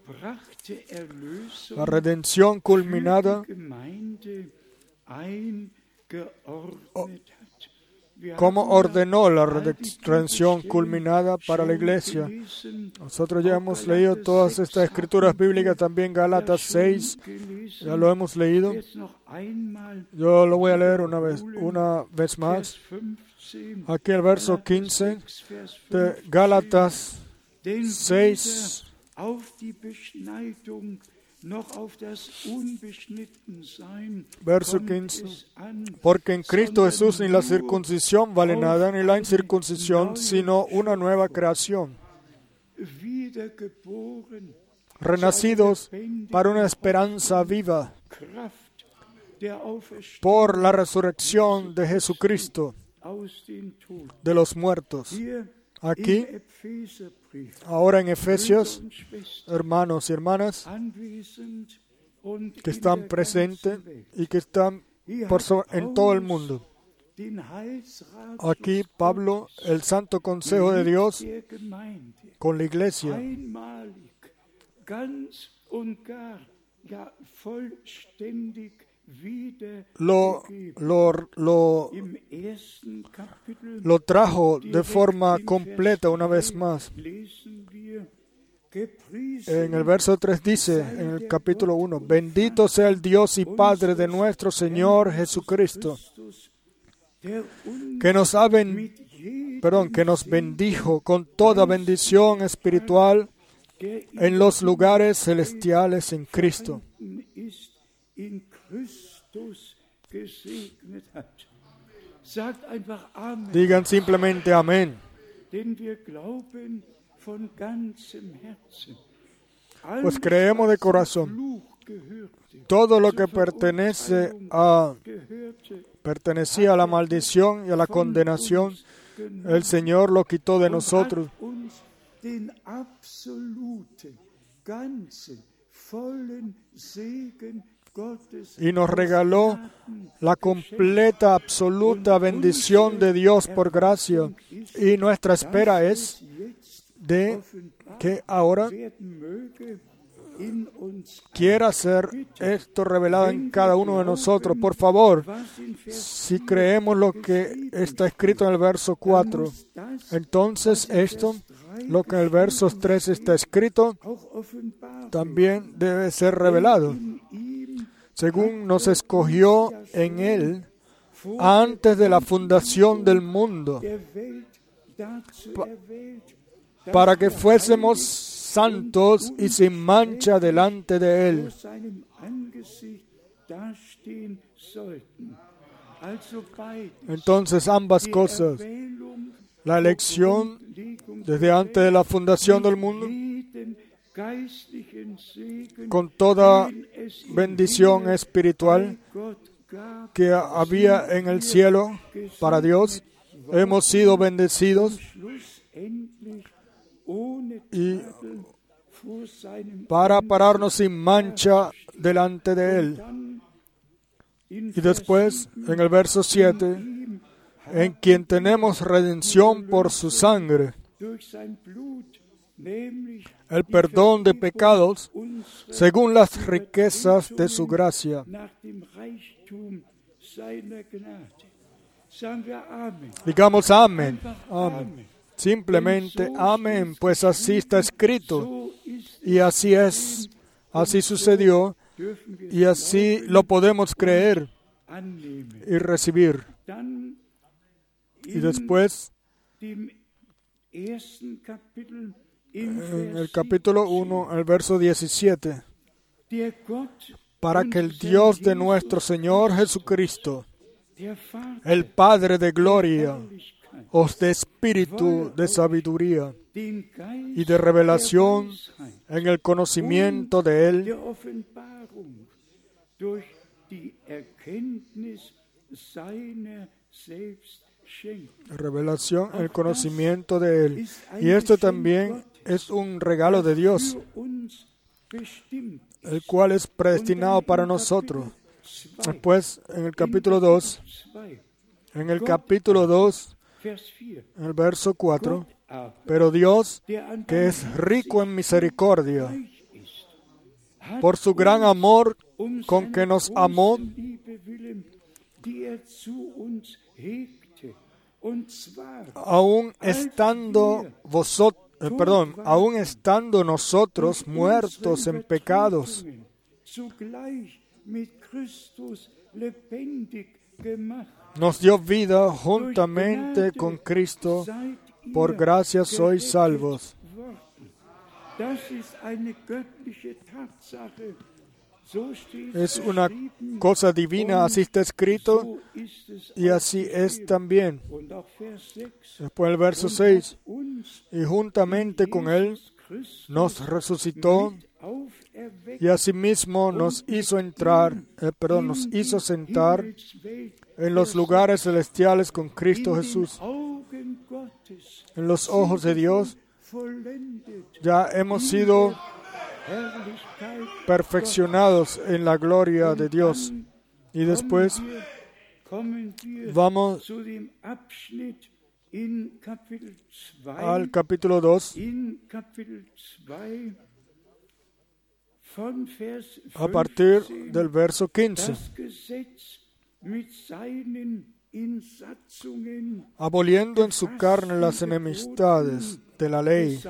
la redención culminada, cómo ordenó la redención culminada para la iglesia. Nosotros ya hemos leído todas estas escrituras bíblicas, también Gálatas seis, ya lo hemos leído. Yo lo voy a leer una vez, una vez más. Aquí el verso quince de Gálatas seis. Verso quince. Porque en Cristo Jesús ni la circuncisión vale nada, ni la incircuncisión, sino una nueva creación. Renacidos para una esperanza viva por la resurrección de Jesucristo de los muertos. Aquí, ahora en Efesios, hermanos y hermanas que están presentes y que están por so- en todo el mundo. Aquí Pablo, el Santo Consejo de Dios, con la Iglesia, Lo, lo, lo, lo trajo de forma completa una vez más. En el verso tres dice, en el capítulo uno, bendito sea el Dios y Padre de nuestro Señor Jesucristo, que nos ha ben, perdón, que nos bendijo con toda bendición espiritual en los lugares celestiales en Cristo. Digan simplemente amén. Pues creemos de corazón. Todo lo que pertenece a pertenecía a la maldición y a la condenación, el Señor lo quitó de nosotros. Y nos regaló la completa, absoluta bendición de Dios por gracia. Y nuestra espera es de que ahora quiera ser esto revelado en cada uno de nosotros. Por favor, si creemos lo que está escrito en el verso cuatro, entonces esto, lo que en el verso tres está escrito, también debe ser revelado. Según nos escogió en Él antes de la fundación del mundo, pa- para que fuésemos santos y sin mancha delante de Él. Entonces ambas cosas, la elección desde antes de la fundación del mundo, con toda bendición espiritual que había en el cielo para Dios. Hemos sido bendecidos y para pararnos sin mancha delante de Él. Y después, en el verso siete, en quien tenemos redención por su sangre, el perdón de pecados, según las riquezas de su gracia. Digamos amén. Amén. Simplemente amén, pues así está escrito. Y así es, así sucedió, y así lo podemos creer y recibir. Y después, en el capítulo uno, el verso diecisiete, para que el Dios de nuestro Señor Jesucristo, el Padre de gloria, os dé espíritu de sabiduría y de revelación en el conocimiento de Él, revelación en el conocimiento de Él. Y esto también es un regalo de Dios, el cual es predestinado para nosotros. Después, en el capítulo dos, en el capítulo dos, en el verso cuatro, pero Dios, que es rico en misericordia, por su gran amor con que nos amó, aún estando vosotros, eh, perdón, aún estando nosotros muertos en pecados, nos dio vida juntamente con Cristo. Por gracia sois salvos. Es una cosa divina, así está escrito, y así es también. Después el verso seis, y juntamente con Él nos resucitó, y asimismo nos hizo entrar, eh, perdón, nos hizo sentar en los lugares celestiales con Cristo Jesús. En los ojos de Dios ya hemos sido perfeccionados en la gloria de Dios. Y después vamos al capítulo dos, a partir del verso quince. Aboliendo en su carne las enemistades de la ley,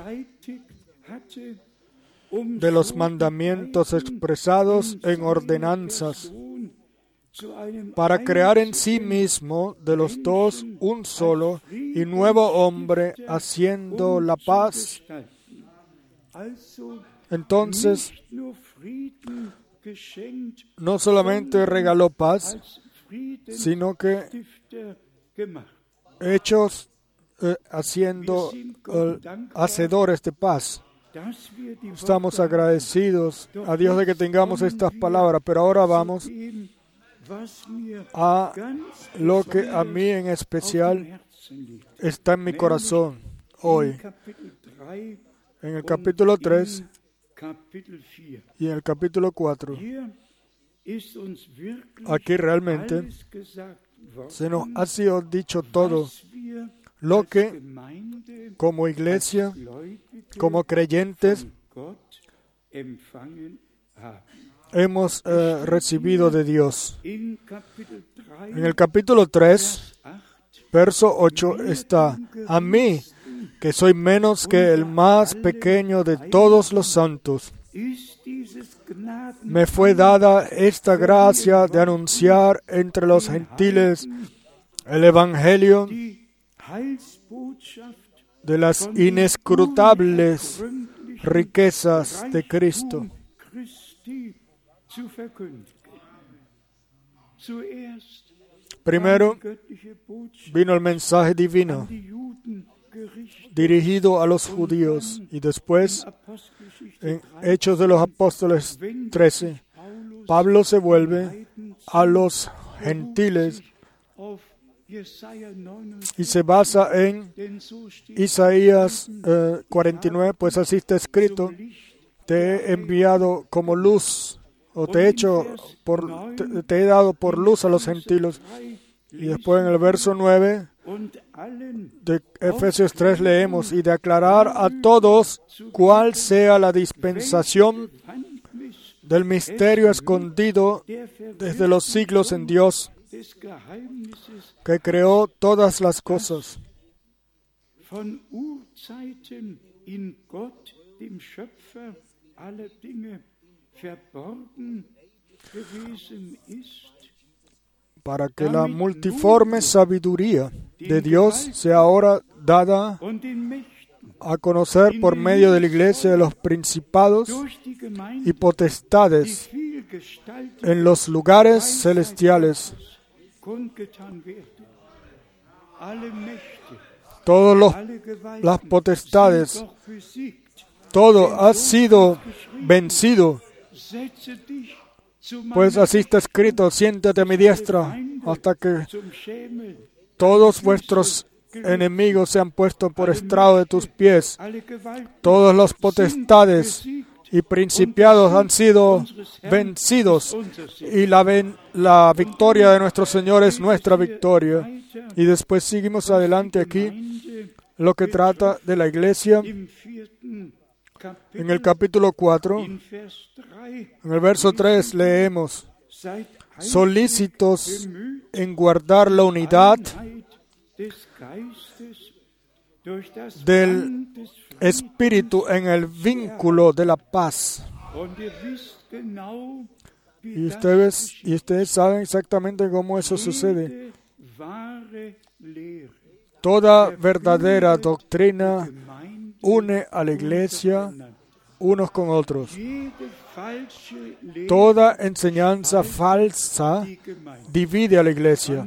de los mandamientos expresados en ordenanzas, para crear en sí mismo de los dos un solo y nuevo hombre, haciendo la paz. Entonces, no solamente regaló paz, sino que hechos eh, haciendo eh, hacedores de paz. Estamos agradecidos a Dios de que tengamos estas palabras, pero ahora vamos a lo que a mí en especial está en mi corazón hoy. En el capítulo tres y en el capítulo cuatro, aquí realmente se nos ha sido dicho todo lo que como iglesia, como creyentes, hemos eh, recibido de Dios. En el capítulo tres, verso ocho está: a mí, que soy menos que el más pequeño de todos los santos, me fue dada esta gracia de anunciar entre los gentiles el Evangelio de las inescrutables riquezas de Cristo. Primero vino el mensaje divino dirigido a los judíos, y después en Hechos de los Apóstoles trece, Pablo se vuelve a los gentiles y se basa en Isaías eh, cuarenta y nueve, pues así está escrito: te he enviado como luz, o te he hecho por, te, te he dado por luz a los gentiles. Y después en el verso nueve de Efesios tres leemos: y de aclarar a todos cuál sea la dispensación del misterio escondido desde los siglos en Dios, que creó todas las cosas. Para que la multiforme sabiduría de Dios sea ahora dada a conocer por medio de la Iglesia de los principados y potestades en los lugares celestiales. Todas los, las potestades, todo ha sido vencido. Pues así está escrito: siéntate a mi diestra hasta que todos vuestros enemigos sean puestos por estrado de tus pies. Todas las potestades y principados han sido vencidos, y la, ven, la victoria de nuestro Señor es nuestra victoria. Y después seguimos adelante aquí, lo que trata de la iglesia. En el capítulo cuatro, en el verso tres, leemos: solícitos en guardar la unidad del Espíritu en el vínculo de la paz. Y ustedes, y ustedes saben exactamente cómo eso sucede. Toda verdadera doctrina une a la iglesia unos con otros. Toda enseñanza falsa divide a la iglesia.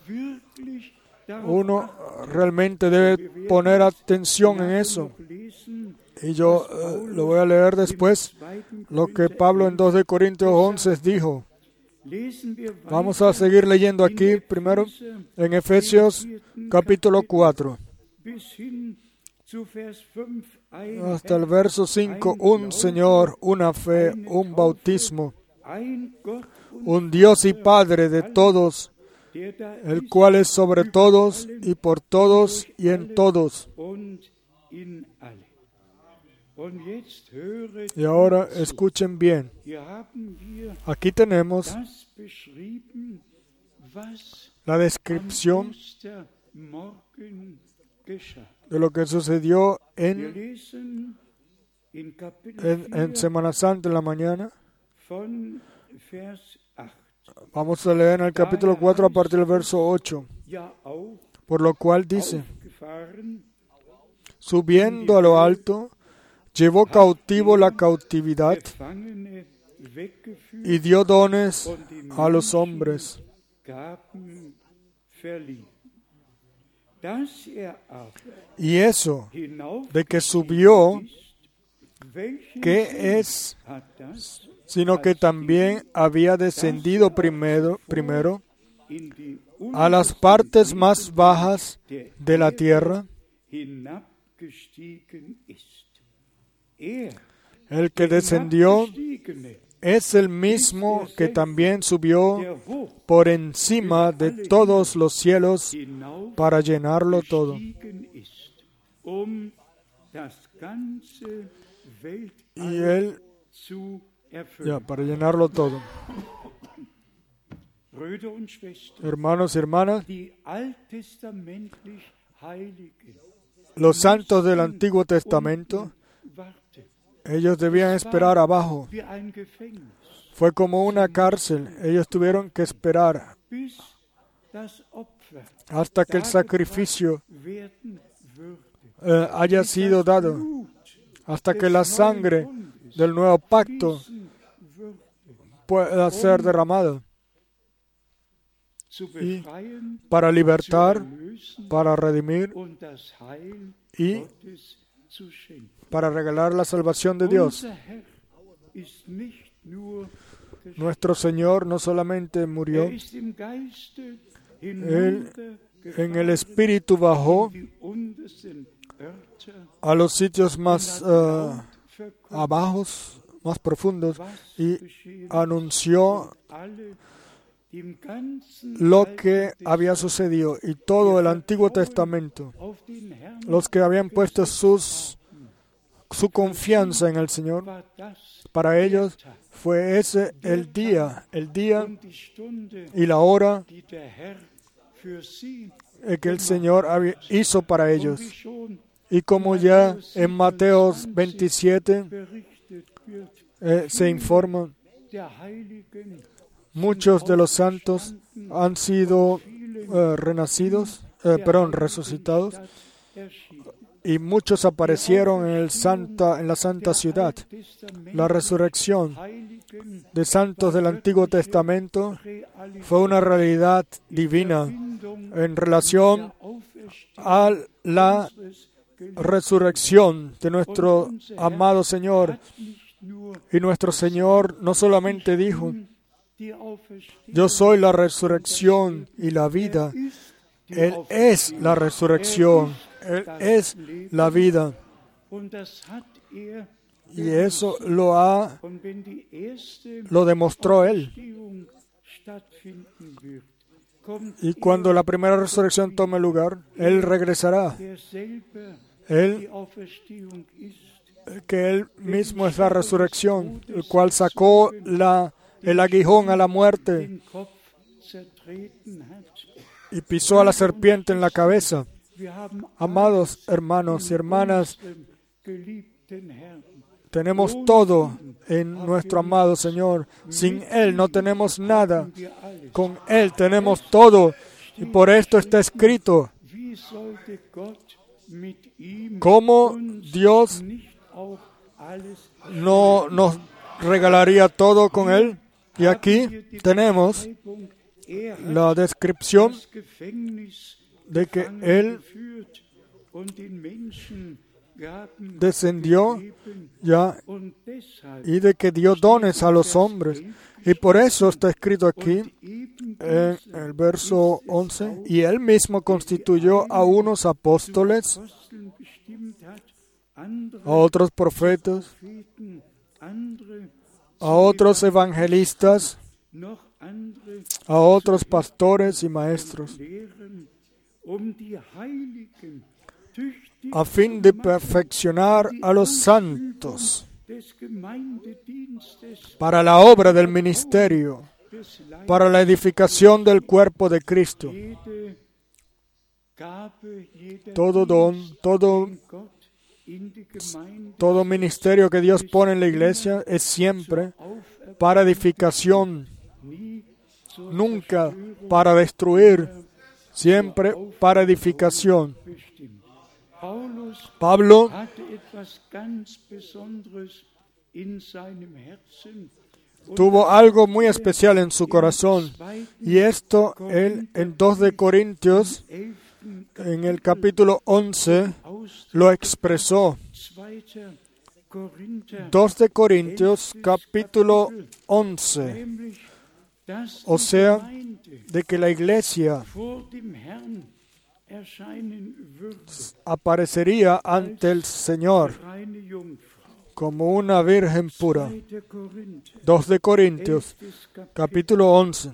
Uno realmente debe poner atención en eso. Y yo uh, lo voy a leer después, lo que Pablo en dos de Corintios once dijo. Vamos a seguir leyendo aquí, primero en Efesios capítulo cuatro. Hasta el verso cinco, un Señor, una fe, un bautismo, un Dios y Padre de todos, el cual es sobre todos y por todos y en todos. Y ahora escuchen bien. Aquí tenemos la descripción de lo que sucedió en, en, en Semana Santa en la mañana. Vamos a leer en el capítulo cuatro a partir del verso ocho. Por lo cual dice: subiendo a lo alto, llevó cautivo la cautividad y dio dones a los hombres. Y eso de que subió, ¿qué es? Sino que también había descendido primero, primero a las partes más bajas de la tierra. El que descendió es el mismo que también subió por encima de todos los cielos para llenarlo todo. Y Él, ya, para llenarlo todo. Hermanos y hermanas, los santos del Antiguo Testamento, ellos debían esperar abajo. Fue como una cárcel. Ellos tuvieron que esperar hasta que el sacrificio eh, haya sido dado, hasta que la sangre del nuevo pacto pueda ser derramada. Y para libertar, para redimir y para regalar la salvación de Dios. Nuestro Señor no solamente murió, Él en el Espíritu bajó a los sitios más uh, abajos, más profundos, y anunció lo que había sucedido. Y todo el Antiguo Testamento, los que habían puesto sus, su confianza en el Señor, para ellos fue ese el día, el día y la hora que el Señor hizo para ellos. Y como ya en Mateo veintisiete eh, se informa, muchos de los santos han sido eh, renacidos, eh, perdón, resucitados, y muchos aparecieron en, el santa, en la santa ciudad. La resurrección de santos del Antiguo Testamento fue una realidad divina en relación a la resurrección de nuestro amado Señor. Y nuestro Señor no solamente dijo: yo soy la resurrección y la vida. Él es la resurrección, Él es la vida. Y eso lo ha, lo demostró Él. Y cuando la primera resurrección tome lugar, Él regresará. Él, que Él mismo es la resurrección, el cual sacó la, el aguijón a la muerte y pisó a la serpiente en la cabeza. Amados hermanos y hermanas, tenemos todo en nuestro amado Señor. Sin Él no tenemos nada. Con Él tenemos todo. Y por esto está escrito: ¿cómo Dios no nos regalaría todo con Él? Y aquí tenemos la descripción de que Él descendió ya y de que dio dones a los hombres. Y por eso está escrito aquí en el verso once: y Él mismo constituyó a unos apóstoles, a otros profetas, a otros evangelistas, a otros pastores y maestros, a fin de perfeccionar a los santos para la obra del ministerio, para la edificación del cuerpo de Cristo. Todo don, todo, todo ministerio que Dios pone en la iglesia es siempre para edificación, nunca para destruir, siempre para edificación. Pablo tuvo algo muy especial en su corazón, y esto él en dos de Corintios, en el capítulo once, lo expresó. dos de Corintios, capítulo once. O sea, de que la iglesia aparecería ante el Señor como una virgen pura. dos de Corintios, capítulo once,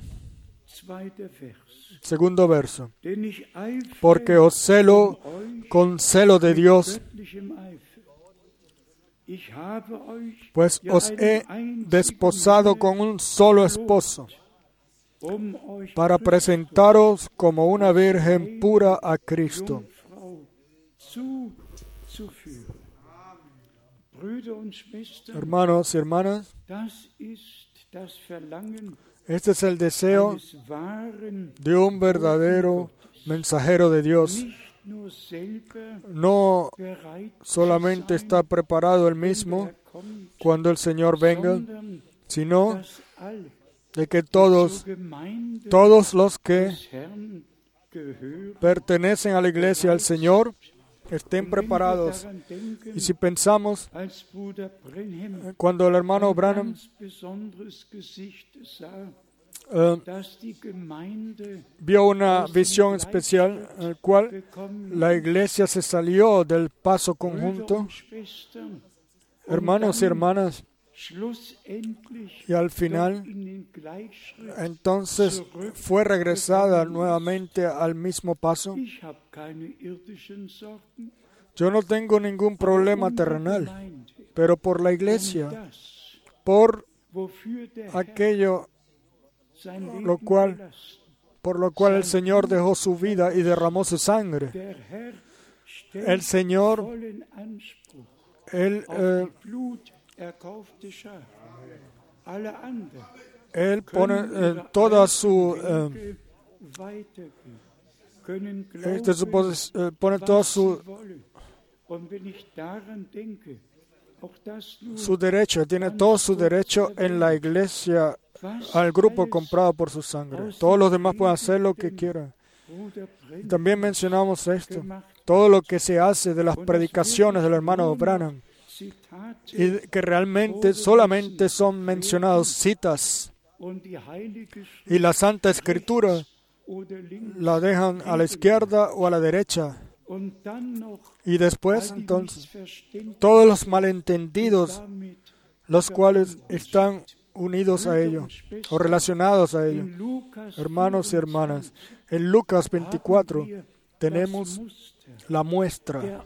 segundo verso. Porque os celo con celo de Dios, pues os he desposado con un solo esposo, para presentaros como una virgen pura a Cristo. Hermanos y hermanas, este es el deseo de un verdadero mensajero de Dios. No solamente está preparado él mismo cuando el Señor venga, sino de que todos, todos los que pertenecen a la iglesia del Señor estén preparados. Y si pensamos, cuando el hermano Branham uh, vio una visión especial en la cual la iglesia se salió del paso conjunto, hermanos y hermanas, y al final, entonces fue regresada nuevamente al mismo paso. Yo no tengo ningún problema terrenal, pero por la iglesia, por aquello lo cual, por lo cual el Señor dejó su vida y derramó su sangre. El Señor, Él, eh, Él pone eh, toda su, eh, este, su eh, pone todo su, su derecho, tiene todo su derecho en la iglesia, al grupo comprado por su sangre. Todos los demás pueden hacer lo que quieran. También mencionamos esto, todo lo que se hace de las predicaciones del hermano Branham, y que realmente solamente son mencionados citas, y la Santa Escritura la dejan a la izquierda o a la derecha. Y después, entonces, todos los malentendidos, los cuales están unidos a ello o relacionados a ello. Hermanos y hermanas, en Lucas veinticuatro tenemos la muestra.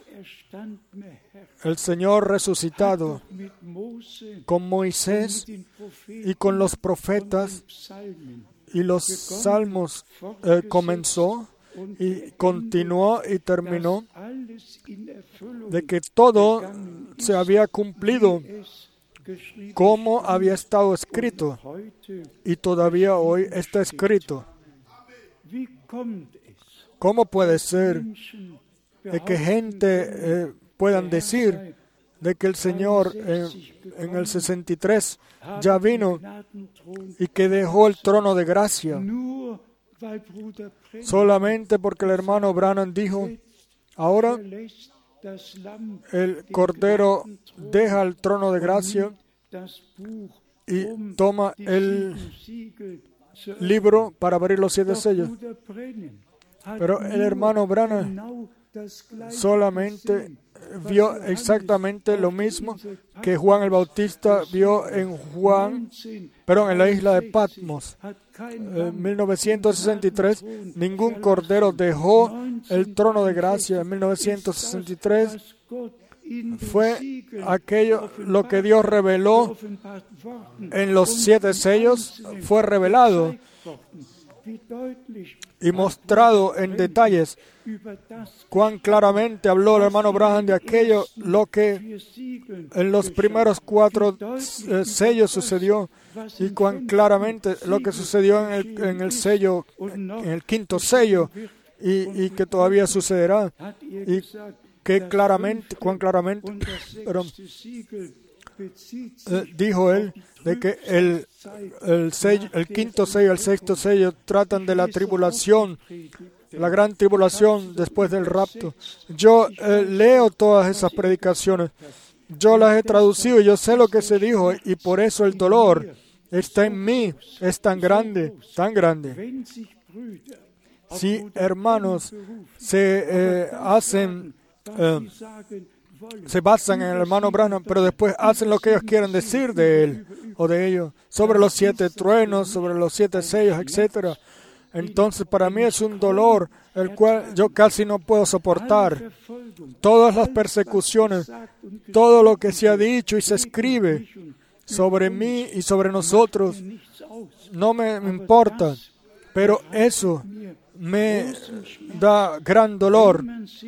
El Señor resucitado con Moisés y con los profetas y los salmos eh, comenzó y continuó y terminó de que todo se había cumplido como había estado escrito y todavía hoy está escrito. ¿Cómo puede ser de que gente eh, puedan decir de que el Señor eh, en el sesenta y tres ya vino y que dejó el trono de gracia solamente porque el hermano Branham dijo, ahora el Cordero deja el trono de gracia y toma el libro para abrir los siete sellos? Pero el hermano Branham solamente vio exactamente lo mismo que Juan el Bautista vio en Juan, perdón, en la isla de Patmos. En mil novecientos sesenta y tres, ningún cordero dejó el trono de gracia. En mil novecientos sesenta y tres fue aquello lo que Dios reveló en los siete sellos, fue revelado y mostrado en detalles. Cuán claramente habló el hermano Branham de aquello, lo que en los primeros cuatro eh, sellos sucedió, y cuán claramente lo que sucedió en el, en el sello, en el quinto sello, y, y que todavía sucederá, y que claramente, cuán claramente, pero, eh, dijo él, de que el, el, sello, el quinto sello y el sexto sello tratan de la tribulación, la gran tribulación después del rapto. Yo eh, leo todas esas predicaciones, yo las he traducido, yo sé lo que se dijo, y por eso el dolor está en mí, es tan grande, tan grande. Si hermanos se eh, hacen, eh, se basan en el hermano Branham, pero después hacen lo que ellos quieren decir de él o de ellos, sobre los siete truenos, sobre los siete sellos, etcétera, entonces para mí es un dolor el cual yo casi no puedo soportar. Todas las persecuciones, todo lo que se ha dicho y se escribe sobre mí y sobre nosotros, no me importa, pero eso me da gran dolor.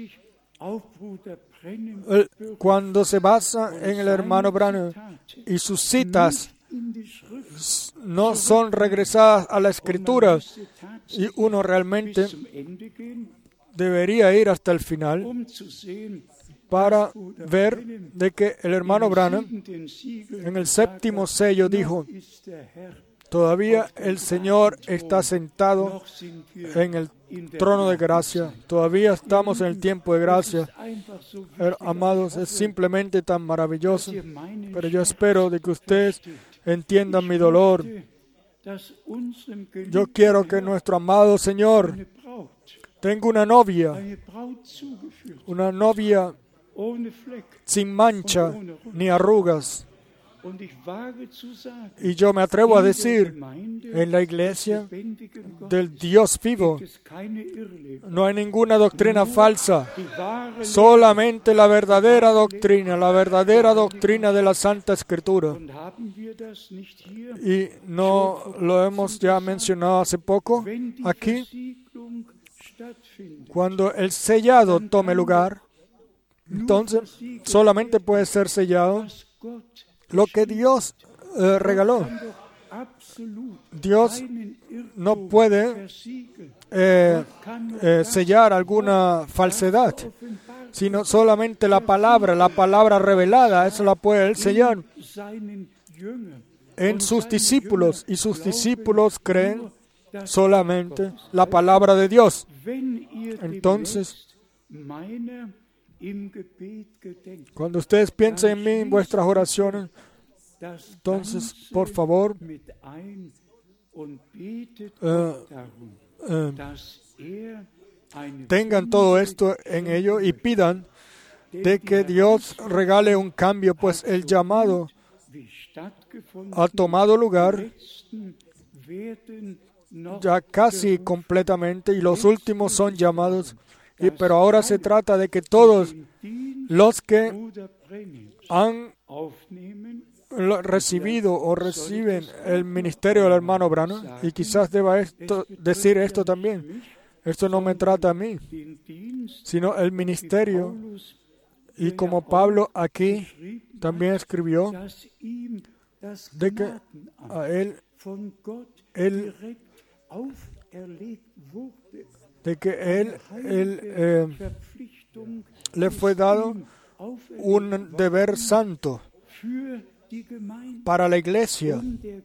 Cuando se basa en el hermano Branham y sus citas no son regresadas a la Escritura, y uno realmente debería ir hasta el final para ver de que el hermano Branham en el séptimo sello dijo, Todavía el Señor está sentado en el trono de gracia. Todavía estamos en el tiempo de gracia. Eh, amados, es simplemente tan maravilloso. Pero yo espero de que ustedes entiendan mi dolor. Yo quiero que nuestro amado Señor tenga una novia, una novia sin mancha ni arrugas. Y yo me atrevo a decir, en la iglesia del Dios vivo no hay ninguna doctrina falsa, solamente la verdadera doctrina, la verdadera doctrina de la Santa Escritura. Y no lo hemos ya mencionado hace poco aquí. Cuando el sellado tome lugar, entonces solamente puede ser sellado lo que Dios eh, regaló. Dios no puede eh, eh, sellar alguna falsedad, sino solamente la palabra, la palabra revelada, eso la puede Él sellar en sus discípulos, y sus discípulos creen solamente la palabra de Dios. Entonces, cuando ustedes piensen en mí en vuestras oraciones, entonces, por favor, uh, uh, tengan todo esto en ello y pidan de que Dios regale un cambio, pues el llamado ha tomado lugar ya casi completamente y los últimos son llamados. Y, pero ahora se trata de que todos los que han recibido o reciben el ministerio del hermano Branham, y quizás deba esto, decir esto también, esto no me trata a mí, sino el ministerio, y como Pablo aquí también escribió, de que a él, él de que él, él eh, le fue dado un deber santo para la iglesia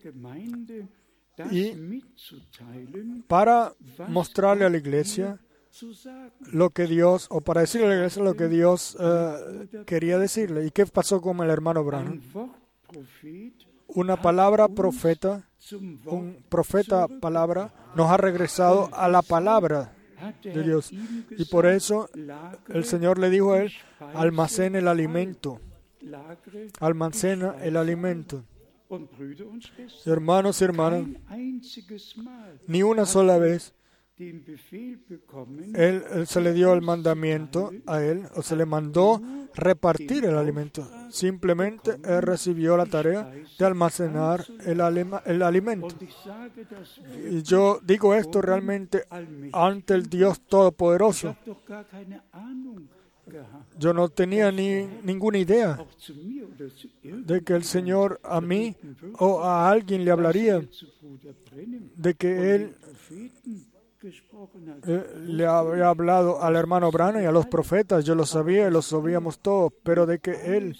y para mostrarle a la iglesia lo que Dios, o para decirle a la iglesia lo que Dios eh, quería decirle. ¿Y qué pasó con el hermano Branham? Una palabra profeta, un profeta palabra, nos ha regresado a la palabra de Dios. Y por eso el Señor le dijo a él, almacena el alimento. Almacena el alimento. Hermanos y hermanas, ni una sola vez él, él se le dio el mandamiento a él, o se le mandó repartir el alimento. Simplemente él recibió la tarea de almacenar el, alima, el alimento. Y yo digo esto realmente ante el Dios Todopoderoso. Yo no tenía ni ninguna idea de que el Señor a mí o a alguien le hablaría, de que Él eh, le había hablado al hermano Branham y a los profetas. Yo lo sabía y lo sabíamos todos, pero de que Él,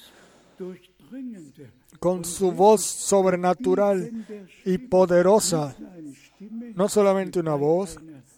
con su voz sobrenatural y poderosa, no solamente una voz,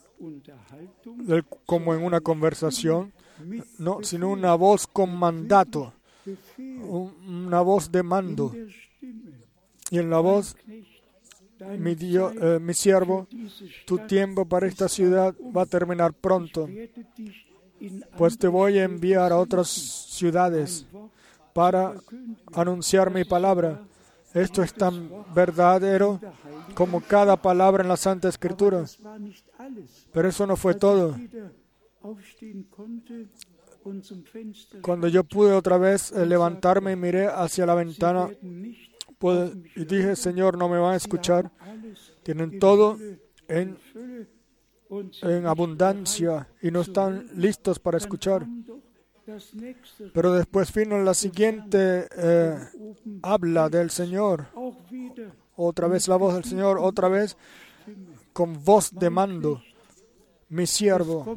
como en una conversación, no, sino una voz con mandato, una voz de mando. Y en la voz, mi, Dios, eh, mi siervo, tu tiempo para esta ciudad va a terminar pronto, pues te voy a enviar a otras ciudades para anunciar mi palabra. Esto es tan verdadero como cada palabra en la Santa Escritura. Pero eso no fue todo. Cuando yo pude otra vez eh, levantarme y miré hacia la ventana, pude, y dije, Señor, no me van a escuchar. Tienen todo en, en abundancia y no están listos para escuchar. Pero después vino la siguiente eh, habla del Señor. Otra vez la voz del Señor, otra vez con voz de mando. Mi siervo,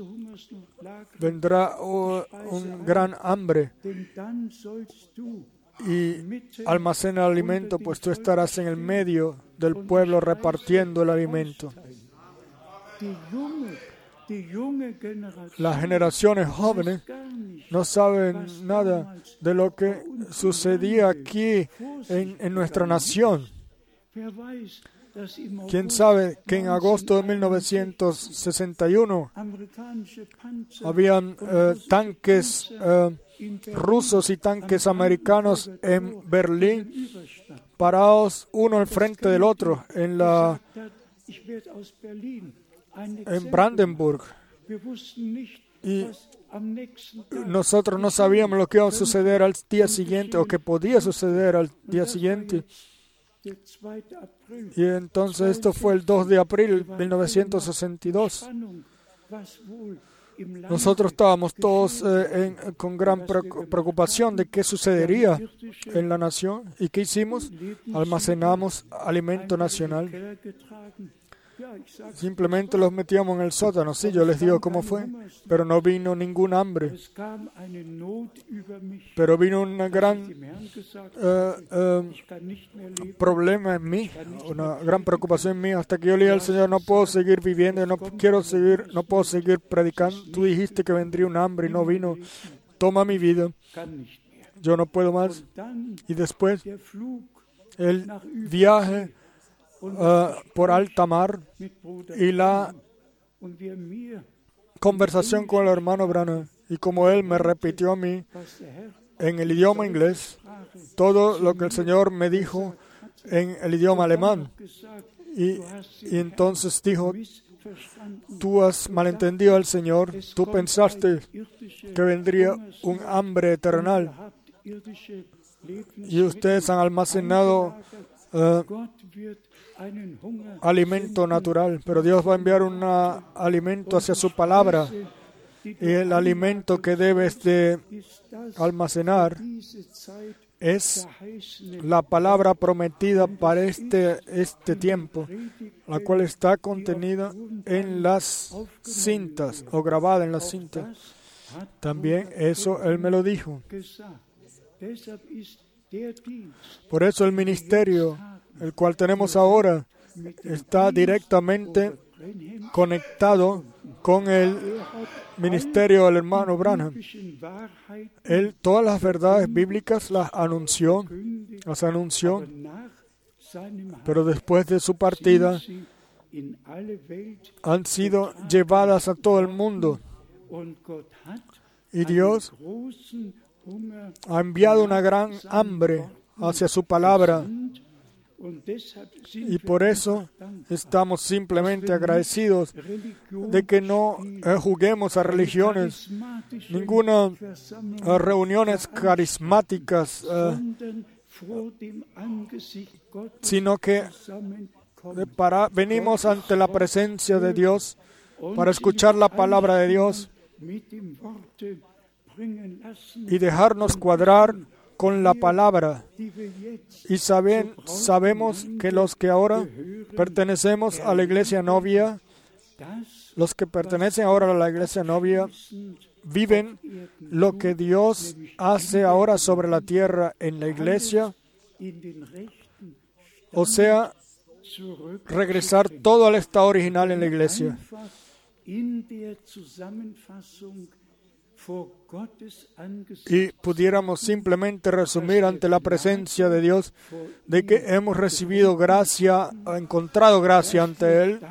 vendrá oh, un gran hambre, y almacena el alimento, pues tú estarás en el medio del pueblo repartiendo el alimento. Las generaciones jóvenes no saben nada de lo que sucedía aquí en, en nuestra nación. ¿Quién sabe que en agosto de mil novecientos sesenta y uno habían eh, tanques eh, rusos y tanques americanos en Berlín, parados uno al frente del otro en la en Brandenburg? Y nosotros no sabíamos lo que iba a suceder al día siguiente o que podía suceder al día siguiente. Y entonces esto fue el dos de abril de mil novecientos sesenta y dos. Nosotros estábamos todos eh, en, con gran preocupación de qué sucedería en la nación. ¿Y qué hicimos? Almacenamos alimento nacional. Simplemente los metíamos en el sótano. Sí, yo les digo cómo fue. Pero no vino ningún hambre. Pero vino un gran uh, uh, problema en mí, una gran preocupación en mí, hasta que yo le dije al Señor, no puedo seguir viviendo, no quiero seguir, no puedo seguir predicando. Tú dijiste que vendría un hambre y no vino. Toma mi vida. Yo no puedo más. Y después, el viaje Uh, por alta mar y la conversación con el hermano Branham, y como él me repitió a mí en el idioma inglés todo lo que el Señor me dijo en el idioma alemán, y, y entonces dijo, tú has malentendido al Señor, tú pensaste que vendría un hambre eternal y ustedes han almacenado uh, alimento natural, pero Dios va a enviar un alimento hacia su palabra, y el alimento que debes de almacenar es la palabra prometida para este, este tiempo, la cual está contenida en las cintas o grabada en las cintas. También eso Él me lo dijo. Por eso el ministerio, el cual tenemos ahora, está directamente conectado con el ministerio del hermano Branham. Él todas las verdades bíblicas las anunció, las anunció, pero después de su partida han sido llevadas a todo el mundo. Y Dios ha enviado una gran hambre hacia su palabra. Y por eso estamos simplemente agradecidos de que no eh, juguemos a religiones, ninguna eh, reuniones carismáticas, eh, sino que eh, para, venimos ante la presencia de Dios para escuchar la palabra de Dios y dejarnos cuadrar con la palabra. Y saben, sabemos que los que ahora pertenecemos a la iglesia novia, los que pertenecen ahora a la iglesia novia, viven lo que Dios hace ahora sobre la tierra en la iglesia, o sea, regresar todo al estado original en la iglesia. Y pudiéramos simplemente resumir ante la presencia de Dios de que hemos recibido gracia, encontrado gracia ante Él,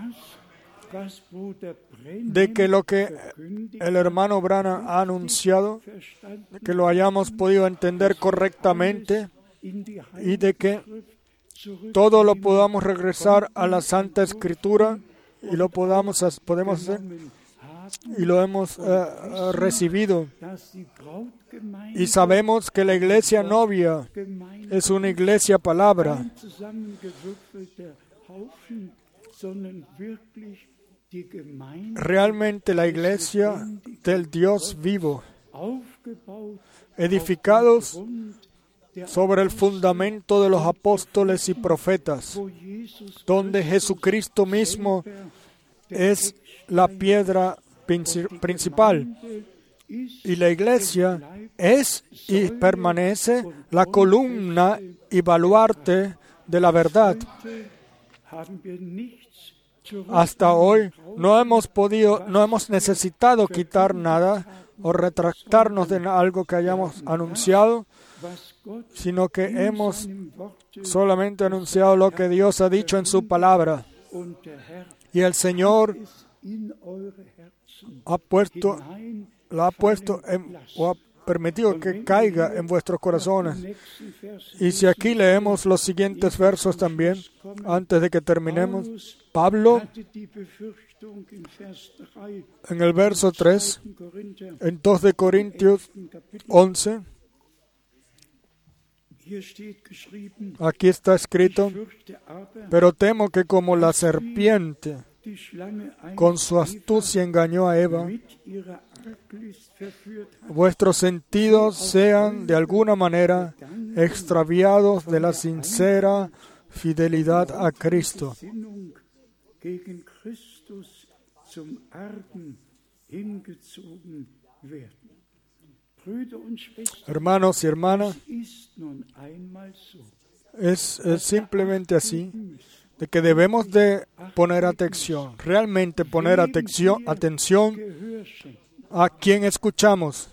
de que lo que el hermano Branham ha anunciado, que lo hayamos podido entender correctamente y de que todo lo podamos regresar a la Santa Escritura y lo podamos podemos hacer. Y lo hemos uh, recibido. Y sabemos que la iglesia novia es una iglesia palabra. Realmente la iglesia del Dios vivo, edificados sobre el fundamento de los apóstoles y profetas, donde Jesucristo mismo es la piedra principal Y la iglesia es y permanece la columna y baluarte de la verdad. Hasta hoy no hemos podido, no hemos necesitado quitar nada o retractarnos de algo que hayamos anunciado, sino que hemos solamente anunciado lo que Dios ha dicho en su palabra. Y el Señor ha puesto, la ha puesto en, o ha permitido que caiga en vuestros corazones. Y si aquí leemos los siguientes versos también, antes de que terminemos, Pablo, en el verso tres, en dos de Corintios once, aquí está escrito: pero temo que como la serpiente con su astucia engañó a Eva, vuestros sentidos sean de alguna manera extraviados de la sincera fidelidad a Cristo. Hermanos y hermanas, es, es simplemente así, de que debemos de poner atención, realmente poner atención, atención a quien escuchamos.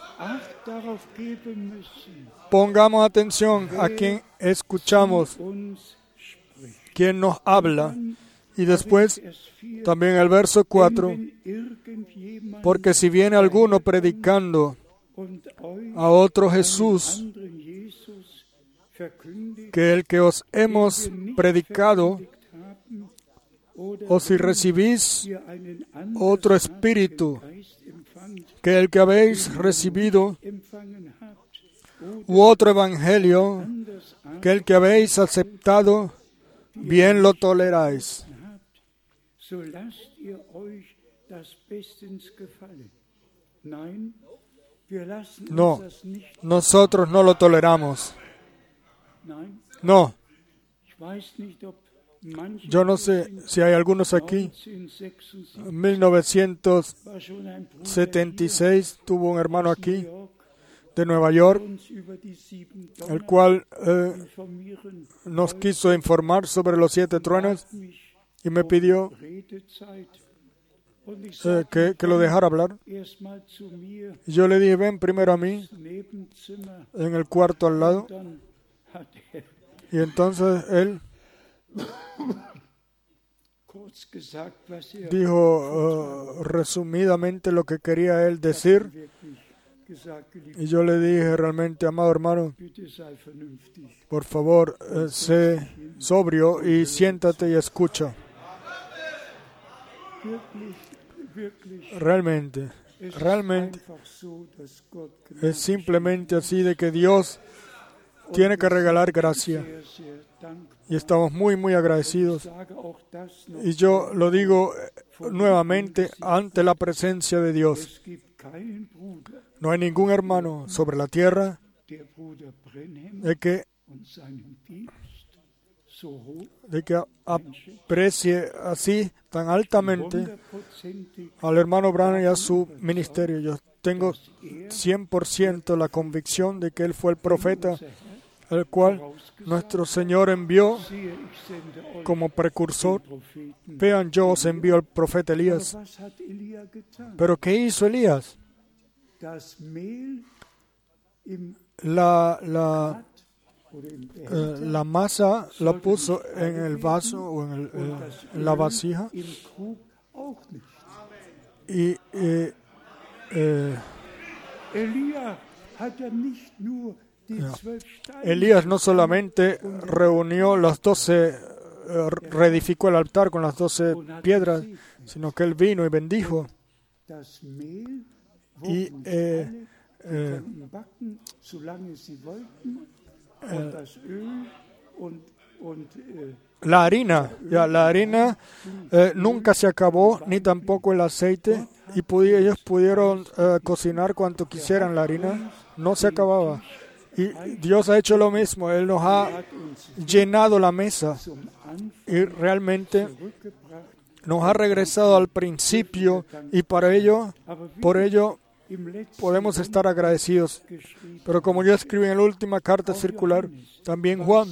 Pongamos atención a quien escuchamos, quien nos habla. Y después, también el verso cuatro, porque si viene alguno predicando a otro Jesús que el que os hemos predicado, o si recibís otro espíritu que el que habéis recibido, u otro evangelio que el que habéis aceptado, bien lo toleráis. No, nosotros no lo toleramos. No. Yo no sé si hay algunos aquí. En mil novecientos setenta y seis tuvo un hermano aquí de Nueva York, el cual eh, nos quiso informar sobre los siete truenos y me pidió eh, que, que lo dejara hablar. Y yo le dije: ven primero a mí, en el cuarto al lado. Y entonces él dijo uh, resumidamente lo que quería él decir. Y yo le dije realmente: amado hermano, por favor, eh, sé sobrio y siéntate y escucha. Realmente, realmente es simplemente así, de que Dios tiene que regalar gracia. Y estamos muy, muy agradecidos. Y yo lo digo nuevamente ante la presencia de Dios. No hay ningún hermano sobre la tierra de que, de que aprecie así tan altamente al hermano Branham y a su ministerio. Yo tengo cien por ciento la convicción de que él fue el profeta el cual nuestro Señor envió como precursor. Vean, yo os envío al profeta Elías. ¿Pero qué hizo Elías? La, la, eh, la masa la puso en el vaso o en, el, eh, en la vasija. Y eh, eh, Elías no solamente reunió las doce, eh, reedificó el altar con las doce piedras, sino que él vino y bendijo. Y eh, eh, eh, la harina, ya, la harina eh, nunca se acabó, ni tampoco el aceite, y pudi- ellos pudieron eh, cocinar cuanto quisieran la harina, no se acababa. Y Dios ha hecho lo mismo, Él nos ha llenado la mesa y realmente nos ha regresado al principio, y para ello, por ello podemos estar agradecidos. Pero como yo escribí en la última carta circular, también Juan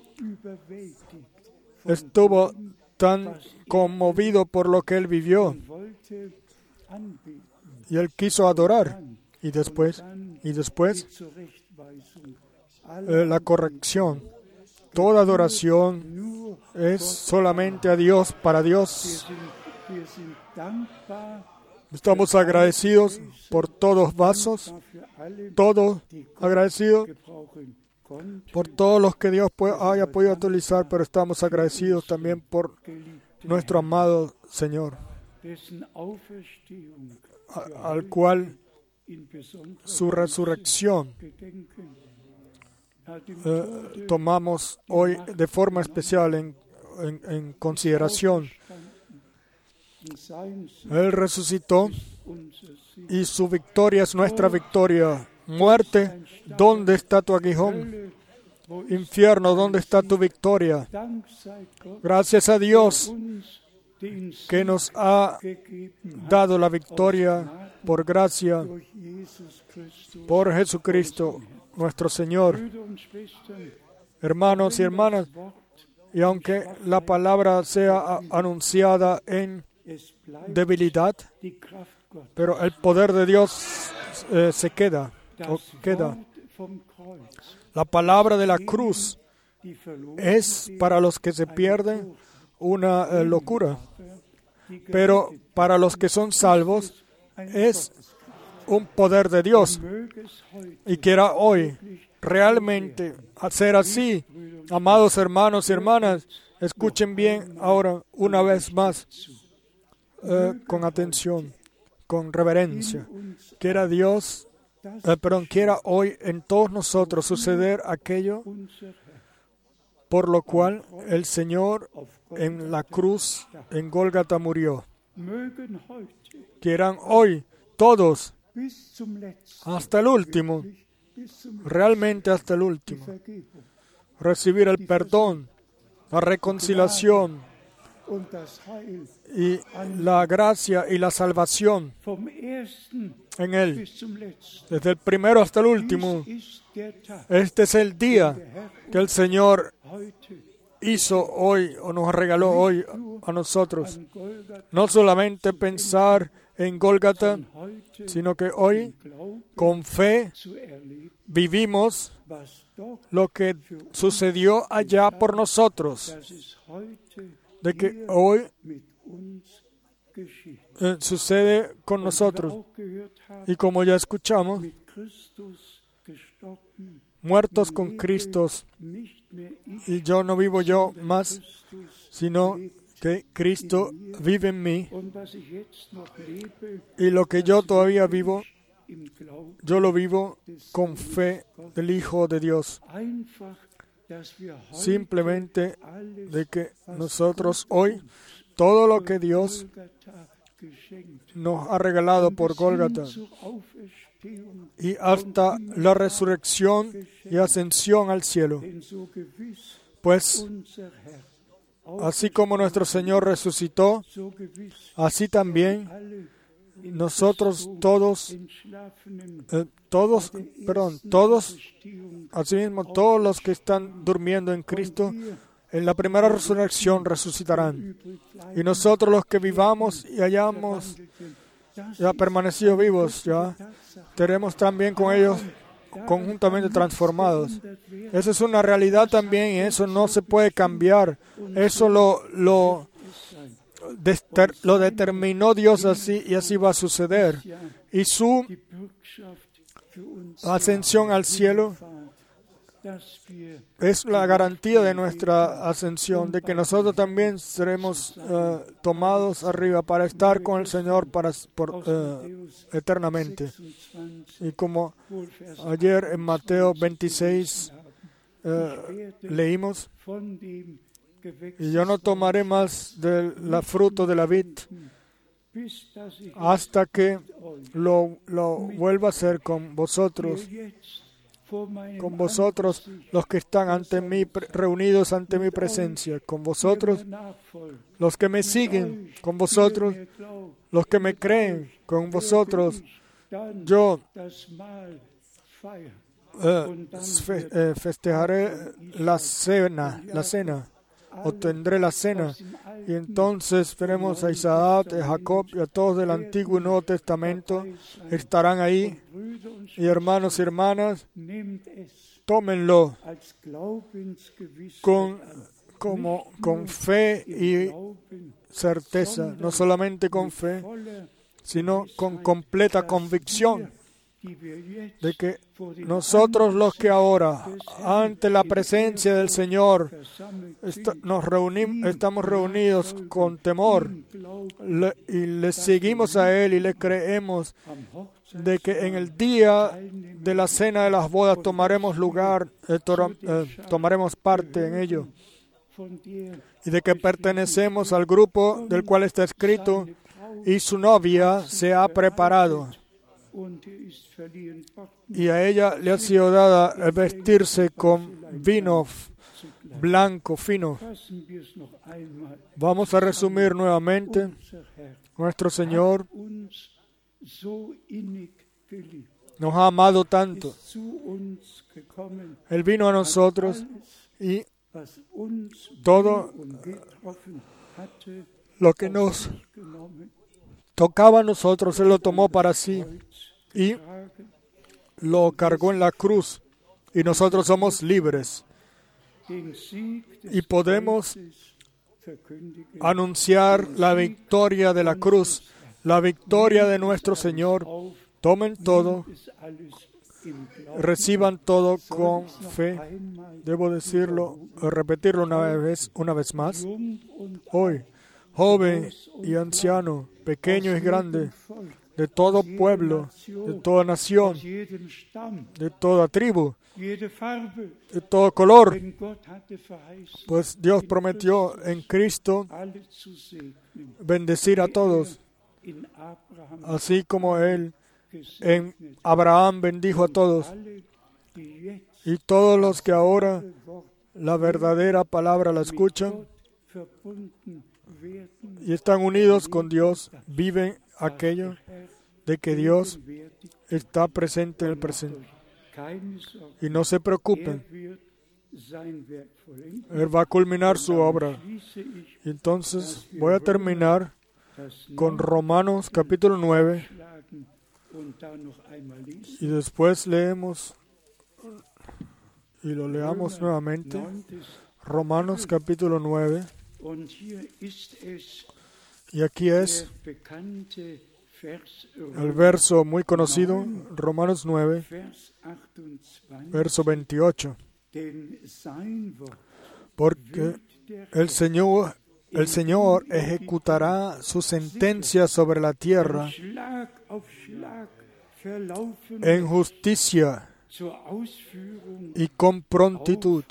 estuvo tan conmovido por lo que él vivió y él quiso adorar. Y después, y después eh, la corrección. Toda adoración es solamente a Dios, para Dios. Estamos agradecidos por todos vasos, todos agradecidos por todos los que Dios puede, haya podido utilizar, pero estamos agradecidos también por nuestro amado Señor, a, al cual su resurrección eh, tomamos hoy de forma especial en, en, en consideración. Él resucitó y su victoria es nuestra victoria. Muerte, ¿dónde está tu aguijón? Infierno, ¿dónde está tu victoria? Gracias a Dios que nos ha dado la victoria por gracia, por Jesucristo, nuestro Señor. Hermanos y hermanas, y aunque la palabra sea anunciada en debilidad, pero el poder de Dios eh, se queda, o queda. La palabra de la cruz es para los que se pierden una eh, locura, pero para los que son salvos es un poder de Dios. Y quiera hoy realmente hacer así, amados hermanos y hermanas, escuchen bien ahora una vez más, eh, con atención, con reverencia. Quiera Dios, eh, perdón, quiera hoy en todos nosotros suceder aquello por lo cual el Señor en la cruz, en Gólgata, murió. Quieran hoy todos, hasta el último, realmente hasta el último, recibir el perdón, la reconciliación y la gracia y la salvación en Él, desde el primero hasta el último. Este es el día que el Señor hizo hoy, o nos regaló hoy a nosotros. No solamente pensar en Gólgata, sino que hoy, con fe, vivimos lo que sucedió allá por nosotros, de que hoy eh, sucede con nosotros. Y como ya escuchamos, muertos con Cristo, y yo no vivo yo más, sino que Cristo vive en mí, y lo que yo todavía vivo, yo lo vivo con fe del Hijo de Dios. Simplemente de que nosotros hoy, todo lo que Dios nos ha regalado por Gólgata, y hasta la resurrección y ascensión al cielo, pues así como nuestro Señor resucitó, así también nosotros todos, eh, todos, perdón, todos, asimismo todos los que están durmiendo en Cristo, en la primera resurrección resucitarán. Y nosotros los que vivamos y hayamos ya permanecido vivos, ya estaremos también con ellos conjuntamente transformados. Esa es una realidad también, y eso no se puede cambiar. Eso lo, lo, dester, lo determinó Dios así, y así va a suceder. Y su ascensión al cielo es la garantía de nuestra ascensión, de que nosotros también seremos uh, tomados arriba para estar con el Señor para, por, uh, eternamente. Y como ayer en Mateo veintiséis uh, leímos, y yo no tomaré más del fruto de la vid hasta que lo, lo vuelva a hacer con vosotros, con vosotros los que están ante mí, reunidos ante mi presencia, con vosotros los que me siguen, con vosotros los que me creen, con vosotros yo eh, fe, eh, festejaré la cena, la cena, obtendré la cena, y entonces veremos a Isaac, a Jacob y a todos del Antiguo y Nuevo Testamento estarán ahí, y hermanos y hermanas, tómenlo con, como, con fe y certeza, no solamente con fe, sino con completa convicción de que nosotros los que ahora, ante la presencia del Señor, est- nos reunimos, estamos reunidos con temor le, y le seguimos a Él y le creemos de que en el día de la cena de las bodas tomaremos lugar, eh, to- eh, tomaremos parte en ello, y de que pertenecemos al grupo del cual está escrito, y su novia se ha preparado, y a ella le ha sido dada el vestirse con vino blanco fino. Vamos a resumir nuevamente. Nuestro Señor nos ha amado tanto. Él vino a nosotros y todo lo que nos tocaba a nosotros, Él lo tomó para sí y lo cargó en la cruz, y nosotros somos libres y podemos anunciar la victoria de la cruz, la victoria de nuestro Señor. Tomen todo, reciban todo con fe. Debo decirlo, repetirlo una vez, una vez más. Hoy, joven y anciano, pequeño y grande, de todo pueblo, de toda nación, de toda tribu, de todo color, pues Dios prometió en Cristo bendecir a todos, así como Él en Abraham bendijo a todos. Y todos los que ahora la verdadera palabra la escuchan y están unidos con Dios, viven aquello de que Dios está presente en el presente. Y no se preocupen, Él va a culminar su obra. Y entonces voy a terminar con Romanos capítulo nueve, y después leemos y lo leamos nuevamente. Romanos capítulo nueve, y aquí es el verso muy conocido, Romanos nueve, verso veintiocho. Porque el Señor, el Señor ejecutará su sentencia sobre la tierra en justicia y con prontitud.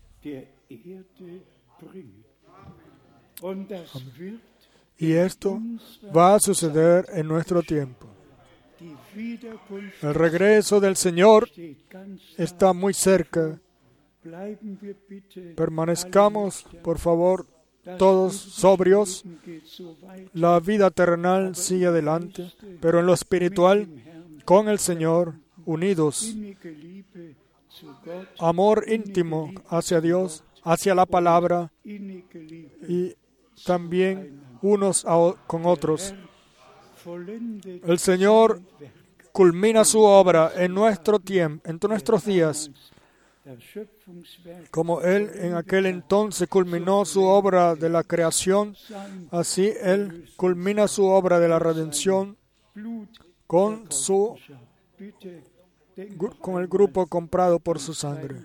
Y esto va a suceder en nuestro tiempo. El regreso del Señor está muy cerca. Permanezcamos, por favor, todos sobrios. La vida terrenal sigue adelante, pero en lo espiritual, con el Señor, unidos. Amor íntimo hacia Dios, hacia la palabra, y también unos a, con otros. El Señor culmina su obra en nuestro tiempo, en nuestros días, como Él en aquel entonces culminó su obra de la creación, así Él culmina su obra de la redención con su con el grupo comprado por su sangre.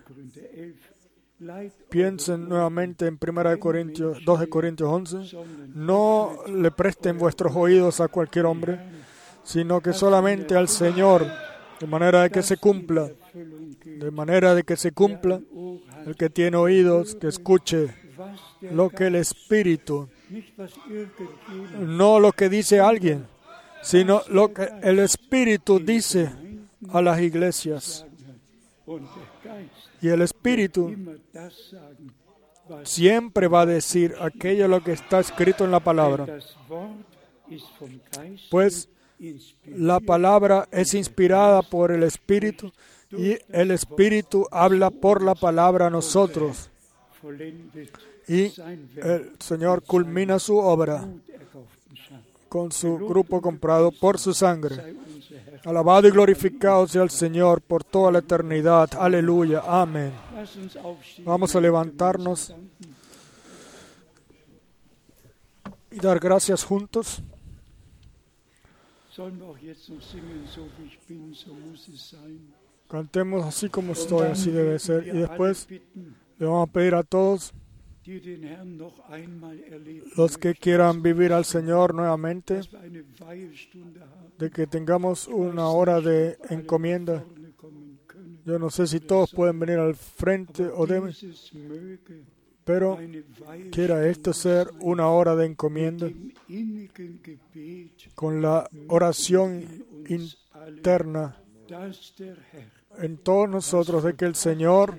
Piensen nuevamente en primera de Corintios, dos de Corintios once. No le presten vuestros oídos a cualquier hombre, sino que solamente al Señor, de manera de que se cumpla, de manera de que se cumpla. El que tiene oídos, que escuche lo que el Espíritu, no lo que dice alguien, sino lo que el Espíritu dice a las iglesias. Y el Espíritu siempre va a decir aquello lo que está escrito en la palabra. Pues La palabra es inspirada por el Espíritu y el Espíritu habla por la palabra a nosotros. Y el Señor culmina su obra con su grupo comprado por su sangre. Alabado y glorificado sea el Señor por toda la eternidad. Aleluya. Amén. Vamos a levantarnos y dar gracias juntos. Cantemos así como estoy, así debe ser. Y después le vamos a pedir a todos los que quieran vivir al Señor nuevamente, de que tengamos una hora de encomienda. Yo no sé si todos pueden venir al frente o deben, pero quiera esto ser una hora de encomienda con la oración interna en todos nosotros de que el Señor,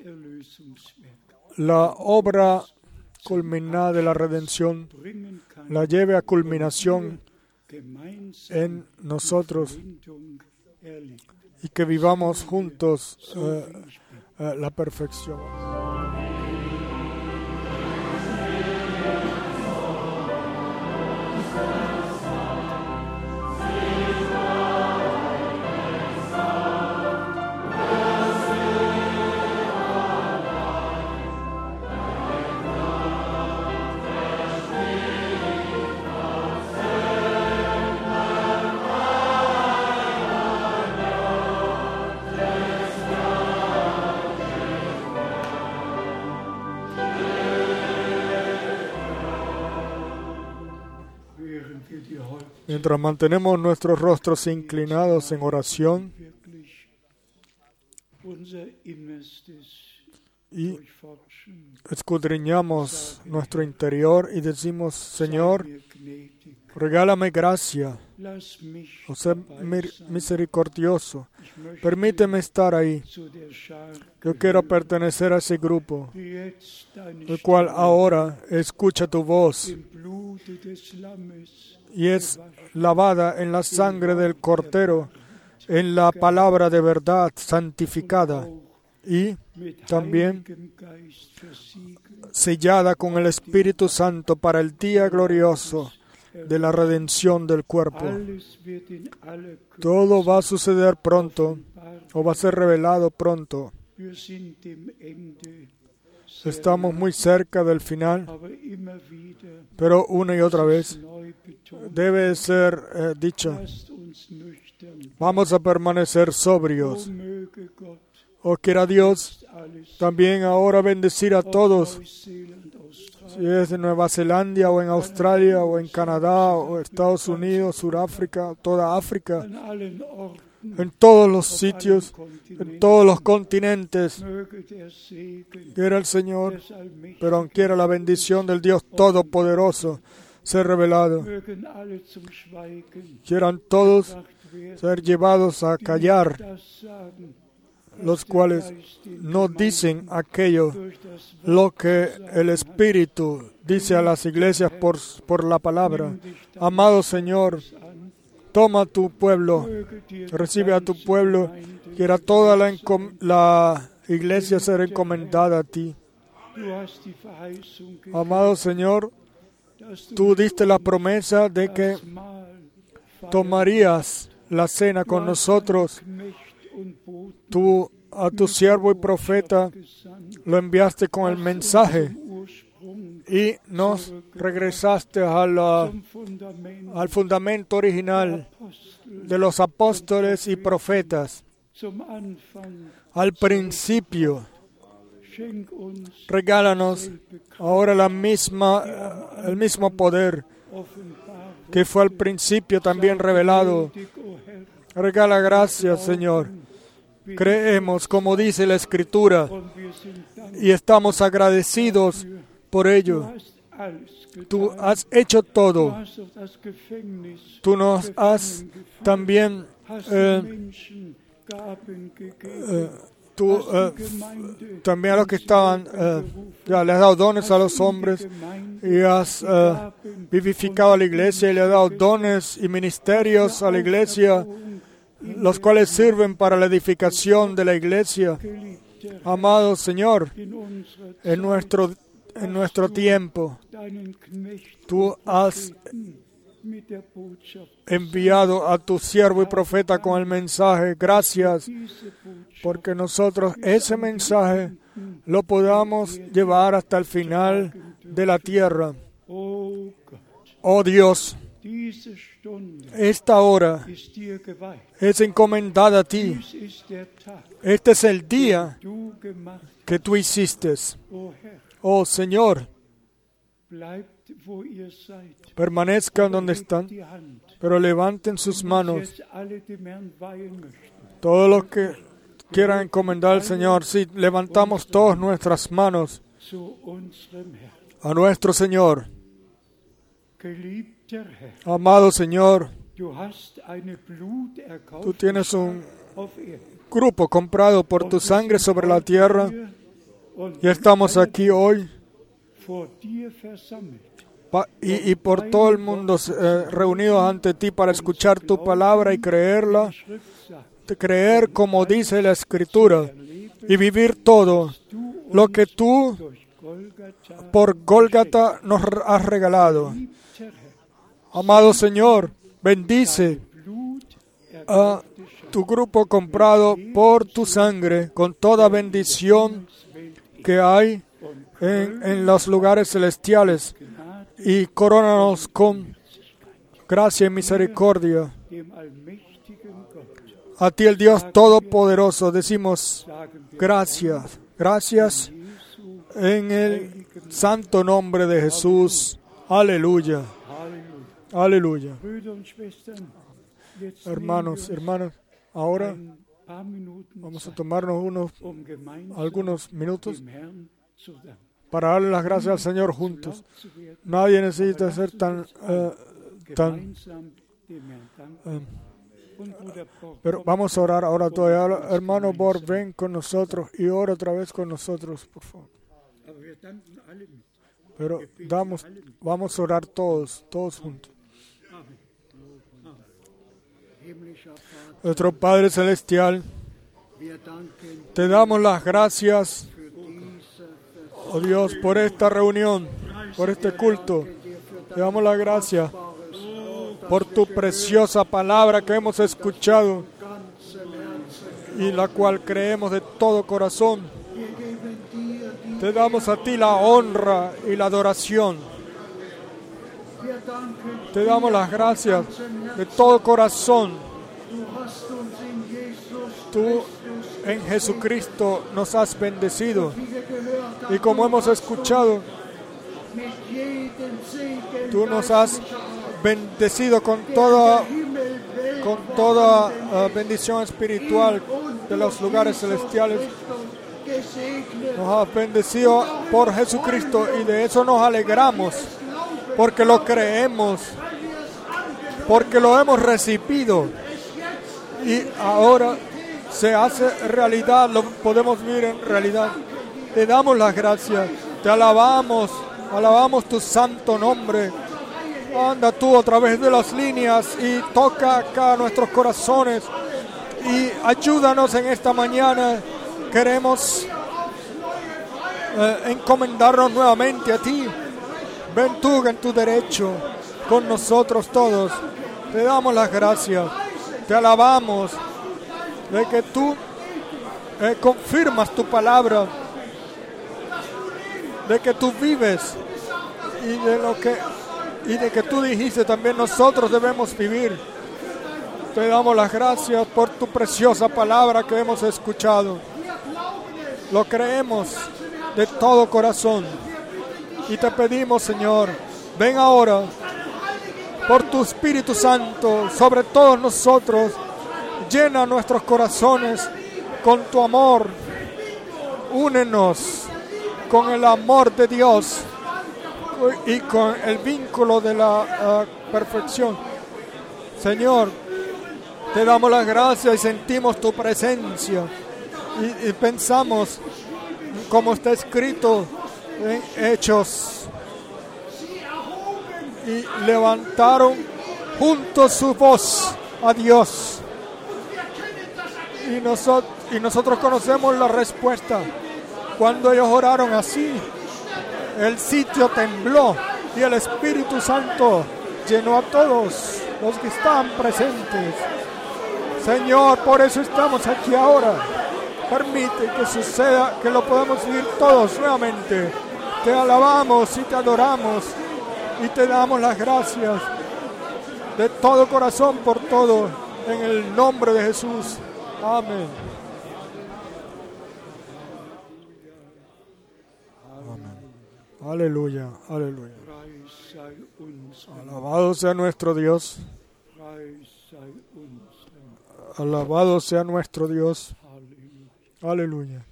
la obra culminada de la redención, la lleve a culminación en nosotros y que vivamos juntos uh, uh, la perfección. Mientras mantenemos nuestros rostros inclinados en oración y escudriñamos nuestro interior y decimos: Señor, regálame gracia, o sea, misericordioso, permíteme estar ahí. Yo quiero pertenecer a ese grupo, el cual ahora escucha tu voz y es lavada en la sangre del Cordero, en la palabra de verdad santificada y también sellada con el Espíritu Santo para el día glorioso de la redención del cuerpo. Todo va a suceder pronto, o va a ser revelado pronto. Estamos muy cerca del final, pero una y otra vez debe ser eh, dicho: vamos a permanecer sobrios. O quiera Dios también ahora bendecir a todos, si es en Nueva Zelanda o en Australia o en Canadá o Estados Unidos, Sudáfrica, toda África, en todos los sitios, en todos los continentes. Quiera el Señor, pero quiera la bendición del Dios Todopoderoso ser revelado. Quieran todos ser llevados a callar, los cuales no dicen aquello lo que el Espíritu dice a las iglesias por, por la palabra. Amado Señor, toma tu pueblo, recibe a tu pueblo, quiera toda la, encom- la iglesia ser encomendada a ti. Amado Señor, tú diste la promesa de que tomarías la cena con nosotros. Tú a tu siervo y profeta lo enviaste con el mensaje y nos regresaste a la, al fundamento original de los apóstoles y profetas, al principio. Regálanos ahora la misma, el mismo poder que fue al principio también revelado. Regala gracias, Señor. Creemos, como dice la Escritura, y estamos agradecidos por ello. Tú has hecho todo. Tú nos has también eh, eh, tú uh, también a los que estaban, uh, ya le has dado dones a los hombres y has uh, vivificado a la iglesia y le has dado dones y ministerios a la iglesia, los cuales sirven para la edificación de la iglesia. Amado Señor, en nuestro, en nuestro tiempo, tú has enviado a tu siervo y profeta con el mensaje. Gracias, porque nosotros ese mensaje lo podamos llevar hasta el final de la tierra. Oh Dios, esta hora es encomendada a ti. Este es el día que tú hiciste. Oh Señor, permanezcan donde están, pero levanten sus manos. Todos los que quieran encomendar al Señor, sí, levantamos todas nuestras manos a nuestro Señor. Amado Señor, tú tienes un grupo comprado por tu sangre sobre la tierra y estamos aquí hoy y, y por todo el mundo eh, reunidos ante ti para escuchar tu palabra y creerla, creer como dice la Escritura y vivir todo lo que tú por Gólgata nos has regalado. Amado Señor, bendice a tu grupo comprado por tu sangre con toda bendición que hay en, en los lugares celestiales y corónanos con gracia y misericordia. A ti, el Dios Todopoderoso, decimos gracias, gracias en el santo nombre de Jesús. Aleluya. Aleluya. Hermanos, hermanas, ahora vamos a tomarnos unos, algunos minutos para darle las gracias al Señor juntos. Nadie necesita ser tan, uh, tan uh, pero vamos a orar ahora todavía. Hermano Bor, ven con nosotros y ora otra vez con nosotros, por favor. Pero damos, vamos a orar todos, todos juntos. Nuestro Padre Celestial, te damos las gracias, oh Dios, por esta reunión, por este culto. Te damos las gracias por tu preciosa palabra que hemos escuchado y la cual creemos de todo corazón. Te damos a ti la honra y la adoración. Te damos las gracias de todo corazón. Tú en Jesucristo nos has bendecido. Y como hemos escuchado, tú nos has bendecido con toda, con toda uh, bendición espiritual de los lugares celestiales. Nos has bendecido por Jesucristo y de eso nos alegramos, porque lo creemos, porque lo hemos recibido y ahora se hace realidad, lo podemos vivir en realidad. Te damos las gracias, te alabamos, alabamos tu santo nombre. Anda tú a través de las líneas y toca acá nuestros corazones y ayúdanos en esta mañana. Queremos eh, encomendarnos nuevamente a ti. Ven tú en tu derecho con nosotros todos. Te damos las gracias, te alabamos de que tú eh, confirmas tu palabra, de que tú vives y de lo que y de que tú dijiste también nosotros debemos vivir. Te damos las gracias por tu preciosa palabra que hemos escuchado. Lo creemos de todo corazón y te pedimos, Señor, ven ahora por tu Espíritu Santo sobre todos nosotros. Llena nuestros corazones con tu amor. Únenos con el amor de Dios y con el vínculo de la uh, perfección. Señor, te damos las gracias y sentimos tu presencia. y, y pensamos, como está escrito en Hechos, y levantaron juntos su voz a Dios. Y, nosotros, y nosotros conocemos la respuesta. Cuando ellos oraron así, el sitio tembló y el Espíritu Santo llenó a todos los que estaban presentes. Señor, por eso estamos aquí ahora. Permite que suceda, que lo podamos vivir todos nuevamente. Te alabamos y te adoramos y te damos las gracias de todo corazón por todo, en el nombre de Jesús. Amén. Amén. Aleluya, aleluya. Alabado sea nuestro Dios. Alabado sea nuestro Dios. Aleluya.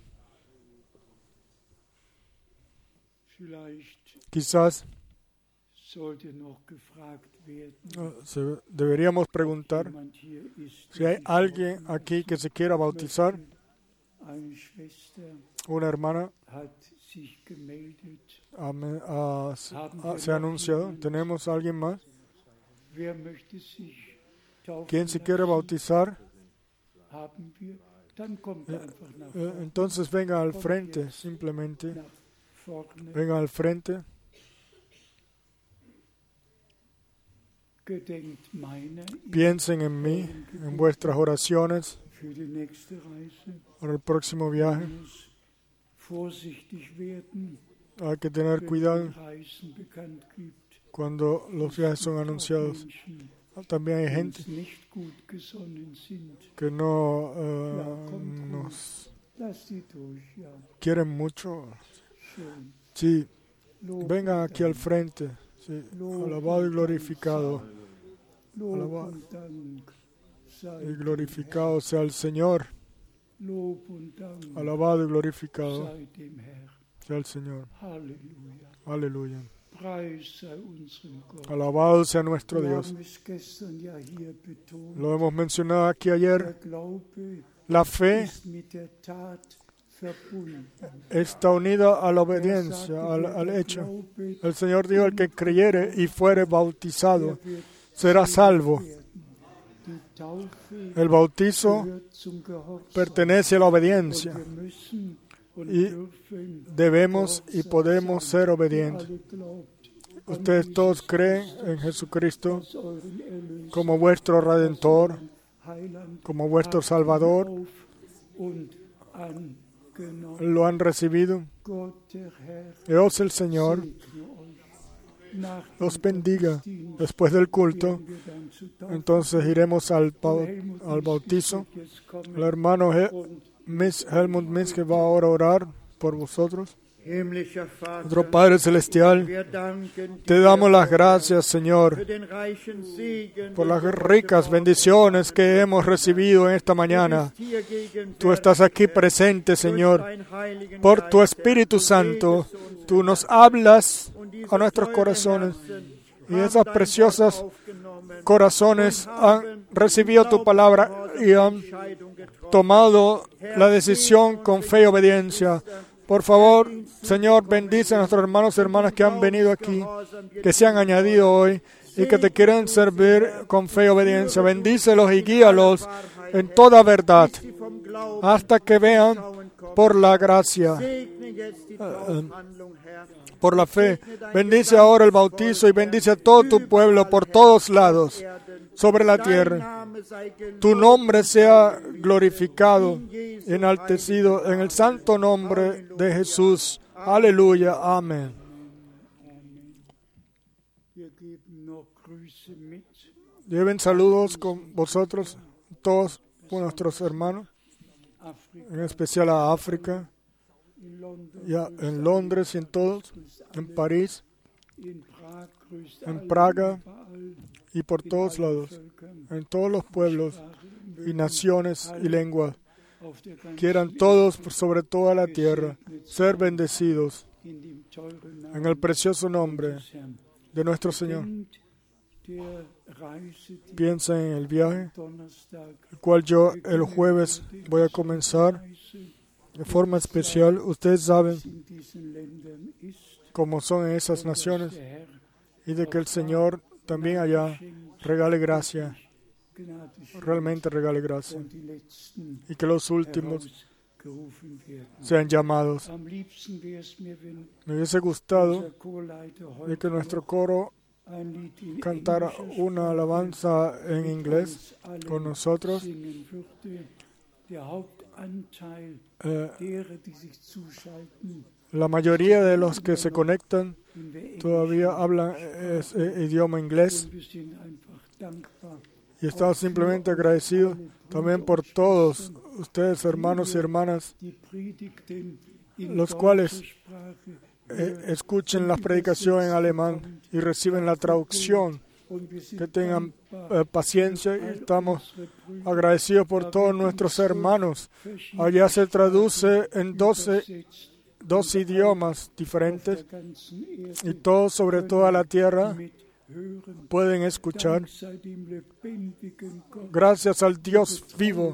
Quizás deberíamos preguntar si hay alguien aquí que se quiera bautizar. Una hermana Amén, uh, se ha anunciado. ¿Tenemos a alguien más? ¿Quién se quiere bautizar? Eh, entonces venga al frente, simplemente. Venga al frente. Piensen en mí, en vuestras oraciones para el próximo viaje. Hay que tener cuidado cuando los viajes son anunciados. También hay gente que no uh, nos quieren mucho. Sí, vengan aquí al frente. Sí, alabado y glorificado. Alabado y glorificado sea el Señor. Alabado y glorificado sea el Señor. Aleluya. Alabado sea nuestro Dios. Lo hemos mencionado aquí ayer. La fe está unida a la obediencia, al, al hecho. El Señor dijo: el que creyere y fuere bautizado será salvo. El bautizo pertenece a la obediencia y debemos y podemos ser obedientes. Ustedes todos creen en Jesucristo como vuestro Redentor, como vuestro Salvador. Lo han recibido. Dios el Señor los bendiga. Después del culto, entonces iremos al, al bautizo. El hermano Miss Helmut Minske va ahora a orar por vosotros. Nuestro Padre Celestial, te damos las gracias, Señor, por las ricas bendiciones que hemos recibido en esta mañana. Tú estás aquí presente, Señor. Por tu Espíritu Santo, tú nos hablas a nuestros corazones. Y esos preciosos corazones han recibido tu palabra y han tomado la decisión con fe y obediencia. Por favor, Señor, bendice a nuestros hermanos y hermanas que han venido aquí, que se han añadido hoy y que te quieren servir con fe y obediencia. Bendícelos y guíalos en toda verdad hasta que vean por la gracia, uh, por la fe. Bendice ahora el bautizo y bendice a todo tu pueblo por todos lados sobre la tierra. Tu nombre sea glorificado, enaltecido en el santo nombre de Jesús. Aleluya. Amén. Lleven saludos con vosotros, todos nuestros hermanos, en especial a África, ya en Londres y en todos, en París, en Praga y por todos lados, en todos los pueblos y naciones y lenguas. Quieran todos sobre toda la tierra ser bendecidos en el precioso nombre de nuestro Señor. Piensa en el viaje, el cual yo el jueves voy a comenzar de forma especial. Ustedes saben cómo son en esas naciones y de que el Señor también allá regale gracia, realmente regale gracia, y que los últimos sean llamados. Me hubiese gustado de que nuestro coro cantara una alabanza en inglés con nosotros. Eh, la mayoría de los que se conectan todavía hablan ese idioma inglés. Y estamos simplemente agradecidos también por todos ustedes, hermanos y hermanas, los cuales eh, escuchen la predicación en alemán y reciben la traducción. Que tengan eh, paciencia, y estamos agradecidos por todos nuestros hermanos. Allá se traduce en doce, doce idiomas diferentes y todos sobre toda la tierra pueden escuchar. Gracias al Dios vivo,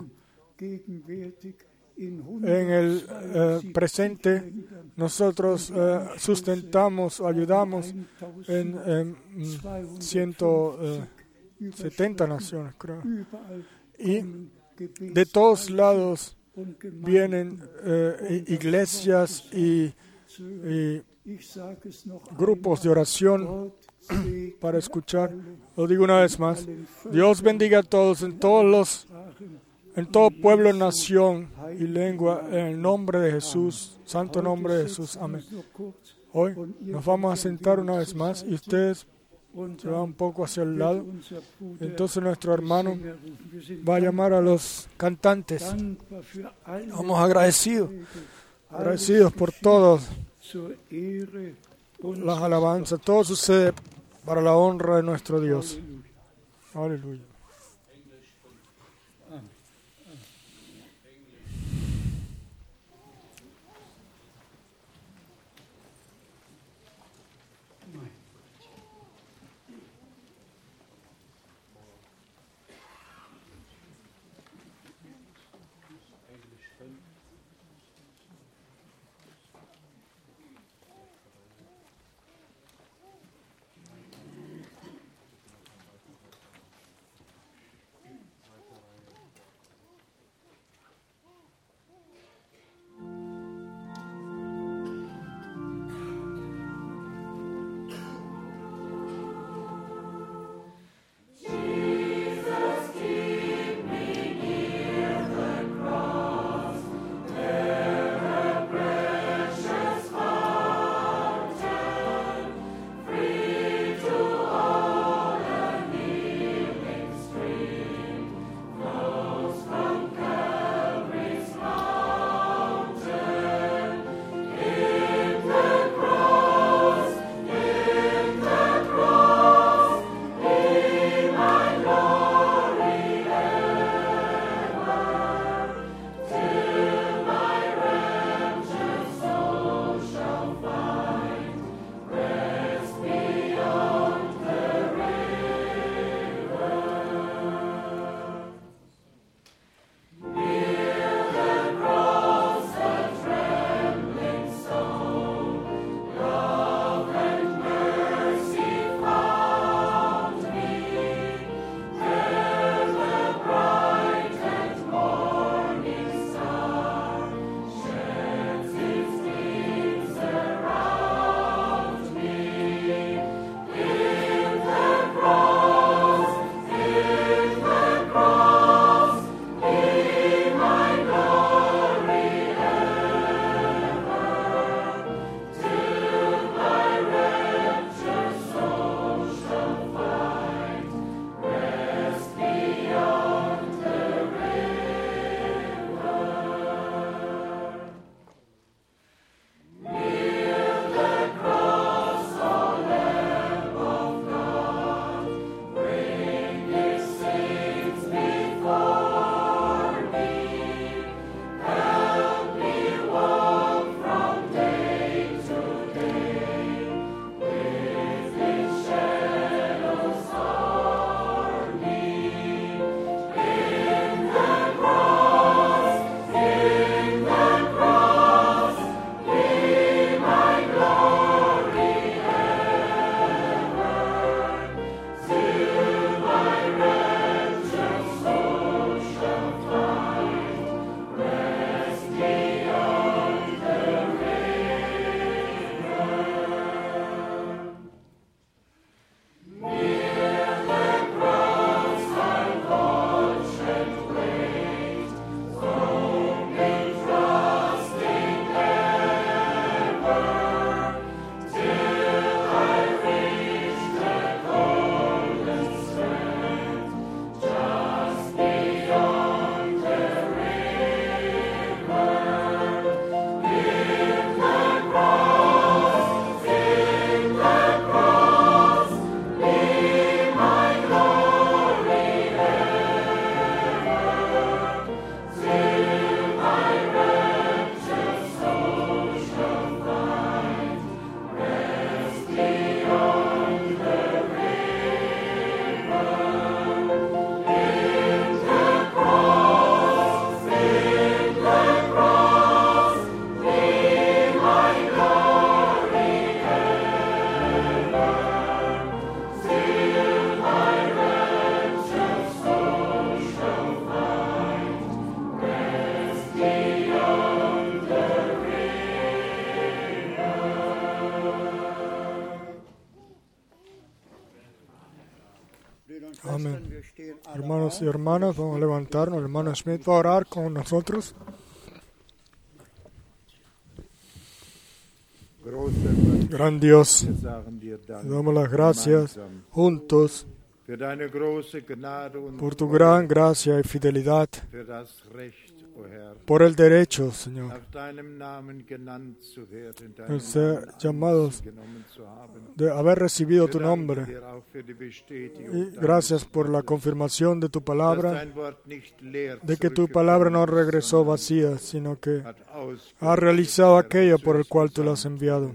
en el eh, presente nosotros eh, sustentamos, ayudamos en, en ciento setenta naciones, creo. Y de todos lados vienen eh, iglesias y, y grupos de oración para escuchar. Lo digo una vez más. Dios bendiga a todos en todos los, en todo pueblo, nación y lengua, en el nombre de Jesús, santo nombre de Jesús. Amén. Hoy nos vamos a sentar una vez más y ustedes se van un poco hacia el lado. Entonces nuestro hermano va a llamar a los cantantes. Vamos agradecidos, agradecidos por todos las alabanzas. Todo sucede para la honra de nuestro Dios. Aleluya. Amén. Hermanos y hermanas, vamos a levantarnos. El hermano Schmidt va a orar con nosotros. Gran Dios, te damos las gracias juntos por tu gran gracia y fidelidad, por el derecho, Señor, de ser llamados, de haber recibido tu nombre. Y gracias por la confirmación de tu palabra, de que tu palabra no regresó vacía, sino que ha realizado aquello por el cual tú la has enviado.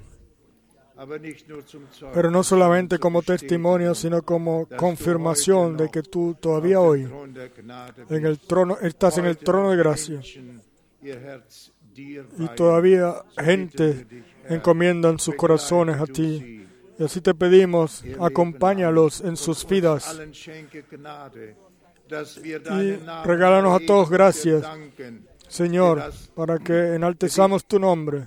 Pero no solamente como testimonio, sino como confirmación de que tú todavía hoy en el trono, estás en el trono de gracia. Y todavía gente encomiendan sus corazones a ti. Y así te pedimos, acompáñalos en sus vidas. Y regálanos a todos gracias, Señor, para que enaltezamos tu nombre.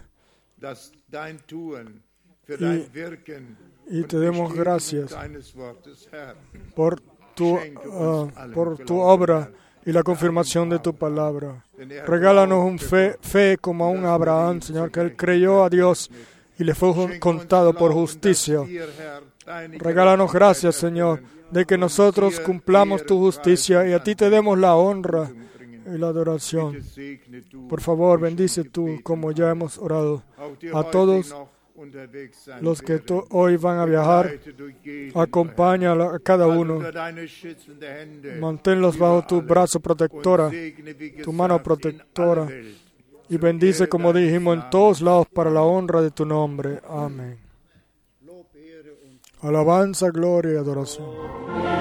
Y, y te demos gracias por tu, uh, por tu obra y la confirmación de tu palabra. Regálanos un fe, fe como a un Abraham, Señor, que él creyó a Dios y le fue contado por justicia. Regálanos gracias, Señor, de que nosotros cumplamos tu justicia y a ti te demos la honra y la adoración. Por favor, bendice tú, como ya hemos orado, a todos los que hoy van a viajar. Acompaña a cada uno. Manténlos bajo tu brazo protectora, tu mano protectora, y bendice, como dijimos, en todos lados para la honra de tu nombre. Amén. Alabanza, gloria y adoración.